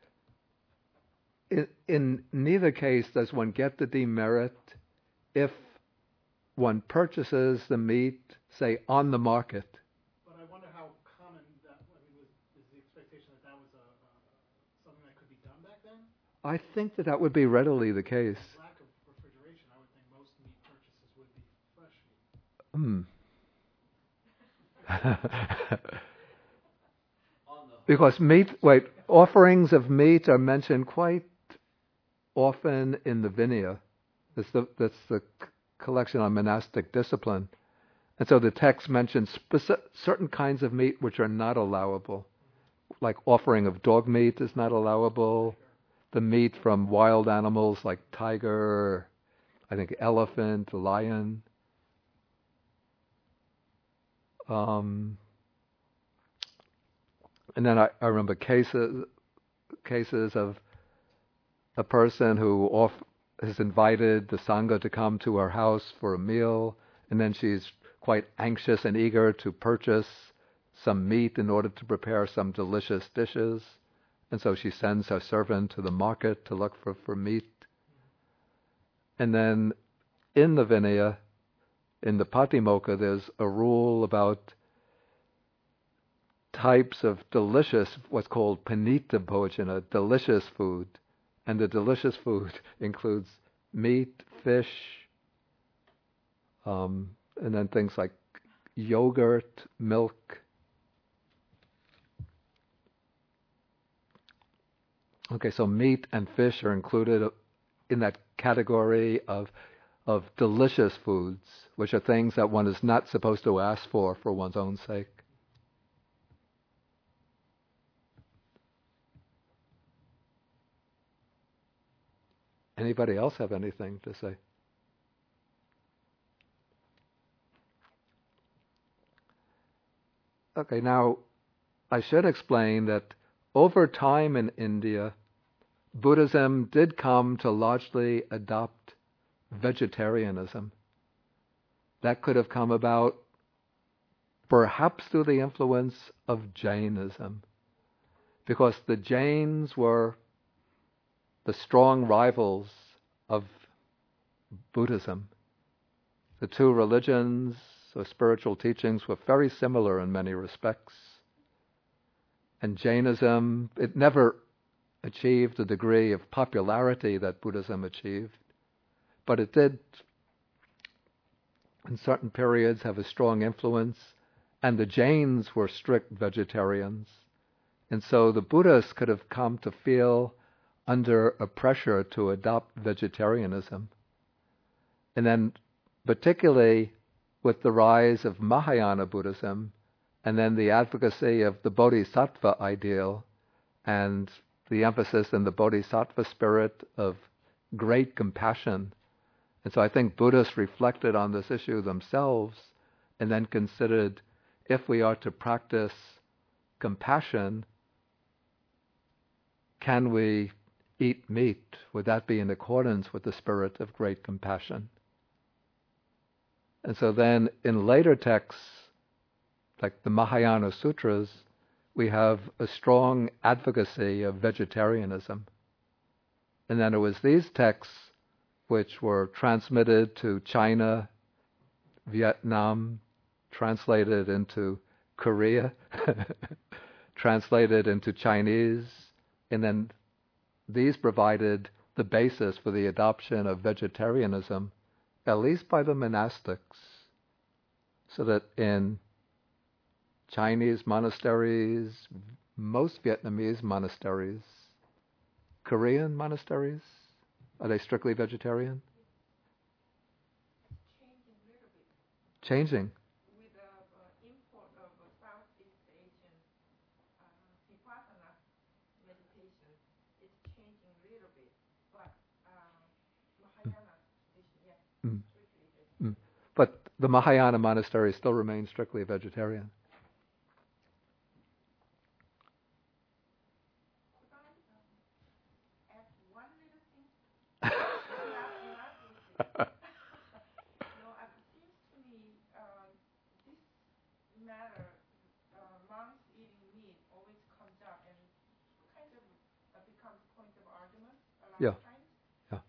in neither case does one get the demerit if one purchases the meat, say, on the market. But I wonder how common that was the expectation that was something that could be done back then? I think that would be readily the case. Lack of refrigeration, I would think most meat purchases would be fresh meat. Because offerings of meat are mentioned quite often in the Vinaya. That's the collection on monastic discipline. And so the text mentions certain kinds of meat which are not allowable. Like offering of dog meat is not allowable. The meat from wild animals like tiger, I think elephant, lion. And then I remember cases of a person who has invited the Sangha to come to her house for a meal, and then she's quite anxious and eager to purchase some meat in order to prepare some delicious dishes. And so she sends her servant to the market to look for meat. And then in the Vinaya, in the Patimokkha, there's a rule about types of delicious, what's called panita bhojana, delicious food. And the delicious food includes meat, fish, And then things like yogurt, milk. Okay, so meat and fish are included in that category of delicious foods, which are things that one is not supposed to ask for one's own sake. Anybody else have anything to say? Okay, now I should explain that over time in India, Buddhism did come to largely adopt vegetarianism. That could have come about perhaps through the influence of Jainism, because the Jains were the strong rivals of Buddhism. The two religions or spiritual teachings were very similar in many respects. And Jainism, it never achieved the degree of popularity that Buddhism achieved, but it did, in certain periods, have a strong influence, and the Jains were strict vegetarians. And so the Buddhists could have come to feel under a pressure to adopt vegetarianism. And then, particularly with the rise of Mahayana Buddhism, and then the advocacy of the Bodhisattva ideal, and the emphasis in the Bodhisattva spirit of great compassion. And so I think Buddhists reflected on this issue themselves and then considered, if we are to practice compassion, can we eat meat? Would that be in accordance with the spirit of great compassion? And so then in later texts, like the Mahayana Sutras, we have a strong advocacy of vegetarianism. And then it was these texts which were transmitted to China, Vietnam, translated into Korea, translated into Chinese, and then these provided the basis for the adoption of vegetarianism, at least by the monastics, so that in Chinese monasteries, most Vietnamese monasteries, Korean monasteries, are they strictly vegetarian? Changing a little bit. Changing. With the import of Southeast Asian Vipassana meditation, it's changing a little bit. But Mahayana tradition, yes, strictly vegetarian. But the Mahayana monasteries still remain strictly vegetarian. It seems to me this matter, monks eating meat, always comes up and kind of becomes a point of argument a lot of times. Yeah.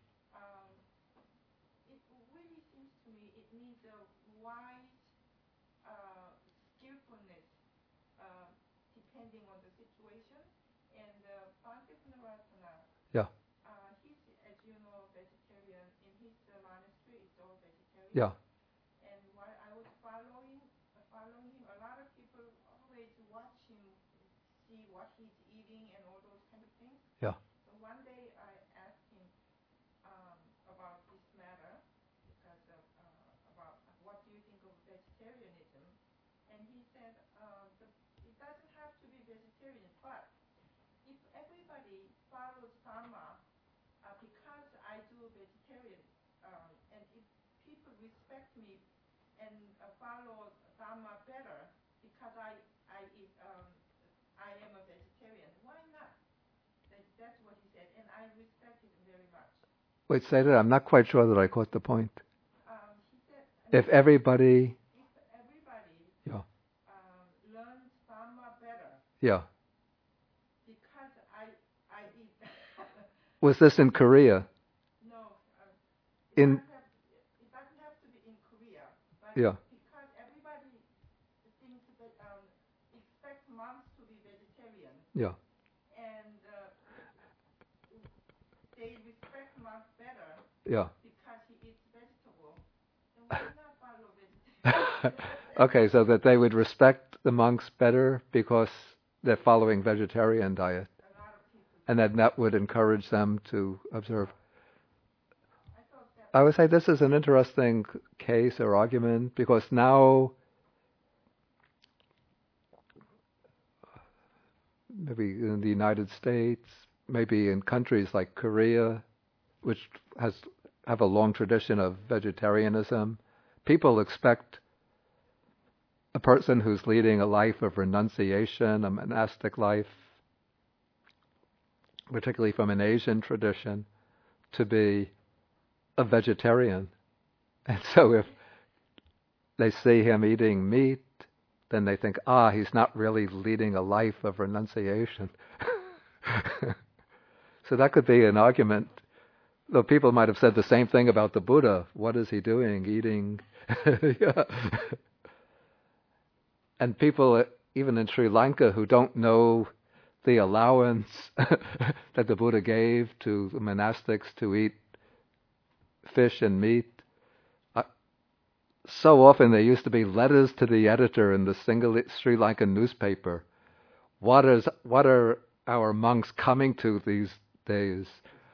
It really seems to me it needs a wise skillfulness depending on the situation. And Bhante Punaratana, Yeah. He's, as you know, vegetarian. In his monastery, it's all vegetarian. Yeah. And while I was following him, a lot of people always watch him, see what he's eating and all those kind of things. Yeah. So one day I asked him about this matter, because about what do you think of vegetarianism, and he said it doesn't have to be vegetarian, but if everybody follows Dharma, because I do vegetarian, and if people respect me and follow Dharma better because I am a vegetarian, why not? That's what he said, and I respect it very much. Wait, say that. I'm not quite sure that I caught the point. He said, If everybody learns Dharma better, yeah. because I eat. Was this in Korea? No, In it doesn't have to be in Korea, but yeah. because everybody thinks that expects moms to be vegetarian, Yeah. and they respect moms better Yeah. because he eats vegetable. And why not Okay, so that they would respect the monks better because they're following vegetarian diet, and then that would encourage them to observe. I would say this is an interesting case or argument because now maybe in the United States, maybe in countries like Korea, which have a long tradition of vegetarianism, people expect a person who's leading a life of renunciation, a monastic life, particularly from an Asian tradition, to be a vegetarian. And so if they see him eating meat, then they think, he's not really leading a life of renunciation. So that could be an argument. Though people might have said the same thing about the Buddha. What is he doing? Eating? Yeah. And people, even in Sri Lanka, who don't know the allowance that the Buddha gave to the monastics to eat fish and meat, so often there used to be letters to the editor in the Sri Lankan newspaper. What are our monks coming to these days?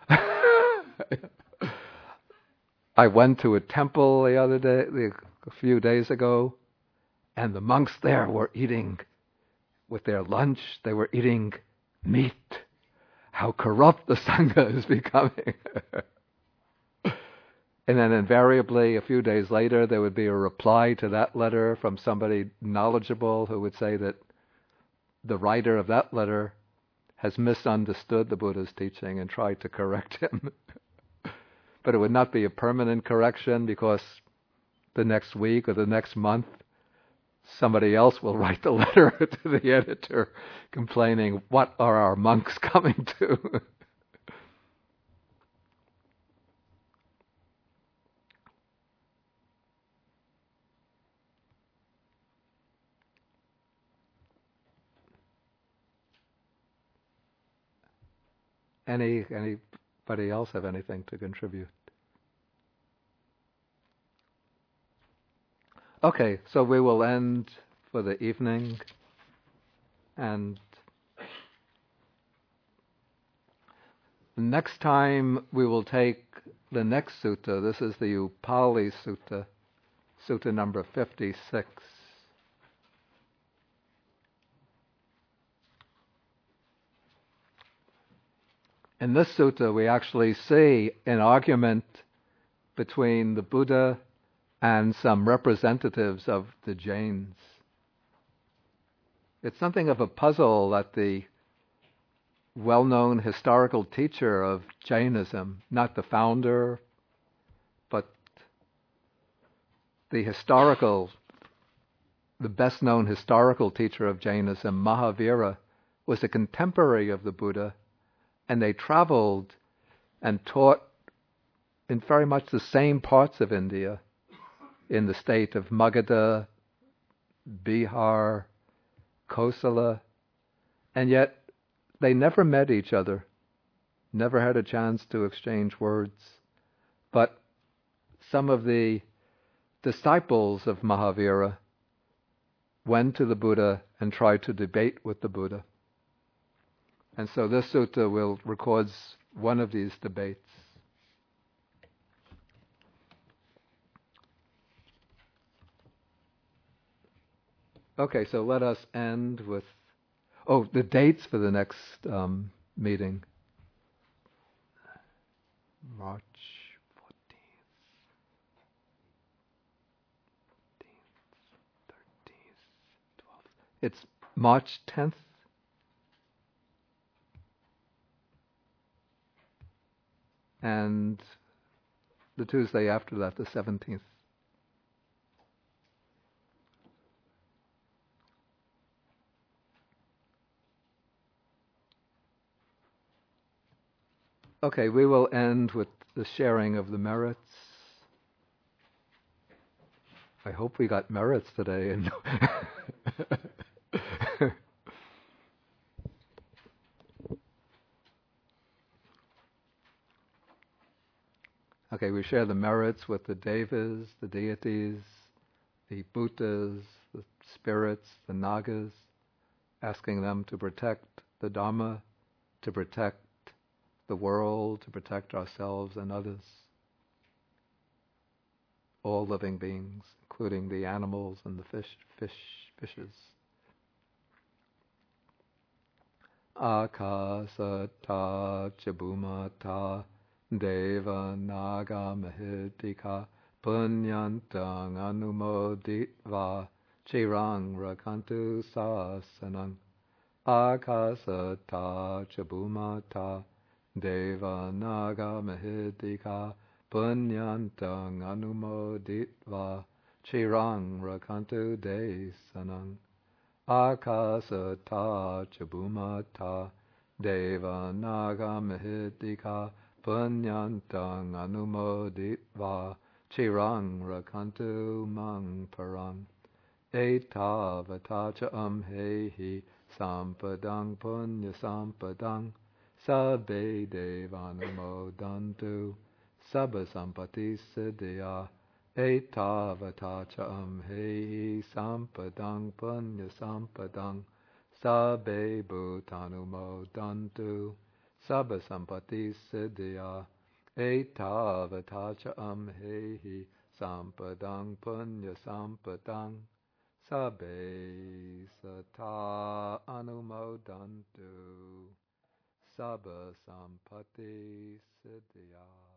I went to a temple a few days ago, and the monks there were eating, with their lunch, they were eating meat. How corrupt the Sangha is becoming. And then invariably, a few days later, there would be a reply to that letter from somebody knowledgeable who would say that the writer of that letter has misunderstood the Buddha's teaching and tried to correct him. But it would not be a permanent correction because the next week or the next month, somebody else will write the letter to the editor complaining, what are our monks coming to? Anybody else have anything to contribute? Okay, so we will end for the evening, and next time we will take the next sutta. This is the Upali Sutta, Sutta number 56. In this sutta, we actually see an argument between the Buddha and some representatives of the Jains. It's something of a puzzle that the well-known historical teacher of Jainism, not the founder, but the best-known historical teacher of Jainism, Mahavira, was a contemporary of the Buddha, and they traveled and taught in very much the same parts of India, in the state of Magadha, Bihar, Kosala, and yet they never met each other, never had a chance to exchange words. But some of the disciples of Mahavira went to the Buddha and tried to debate with the Buddha. And so this sutta records one of these debates. Okay, so let us end with the dates for the next meeting. March 14th, 13th, 12th. It's March 10th. And the Tuesday after that, the 17th. Okay, we will end with the sharing of the merits. I hope we got merits today. Okay, we share the merits with the devas, the deities, the Bhutas, the spirits, the Nagas, asking them to protect the Dharma, to protect the world, to protect ourselves and others. All living beings, including the animals and the fishes. Akasata chabumata deva naga mahidika punyantang anumoditva chirang rakantu sasanang. Akasata chabumata deva naga mahidika punyantang anumoditva chirang rakantu desanang. Akasata chabumata deva naga mahidika punyantang anumoditva chirang rakantu mang parang. Etavata cha amhehi sampadang punya sampadang sabbe devanumodantu sabba sampati siddhya. Etavata cha amhehi sampadang punya sampadang sabbe bhutanumodantu sabba sampati siddhya. Etavata cha amhehi sampadang punya sampadang sabbe sata anumodantu sabba sampati siddhya.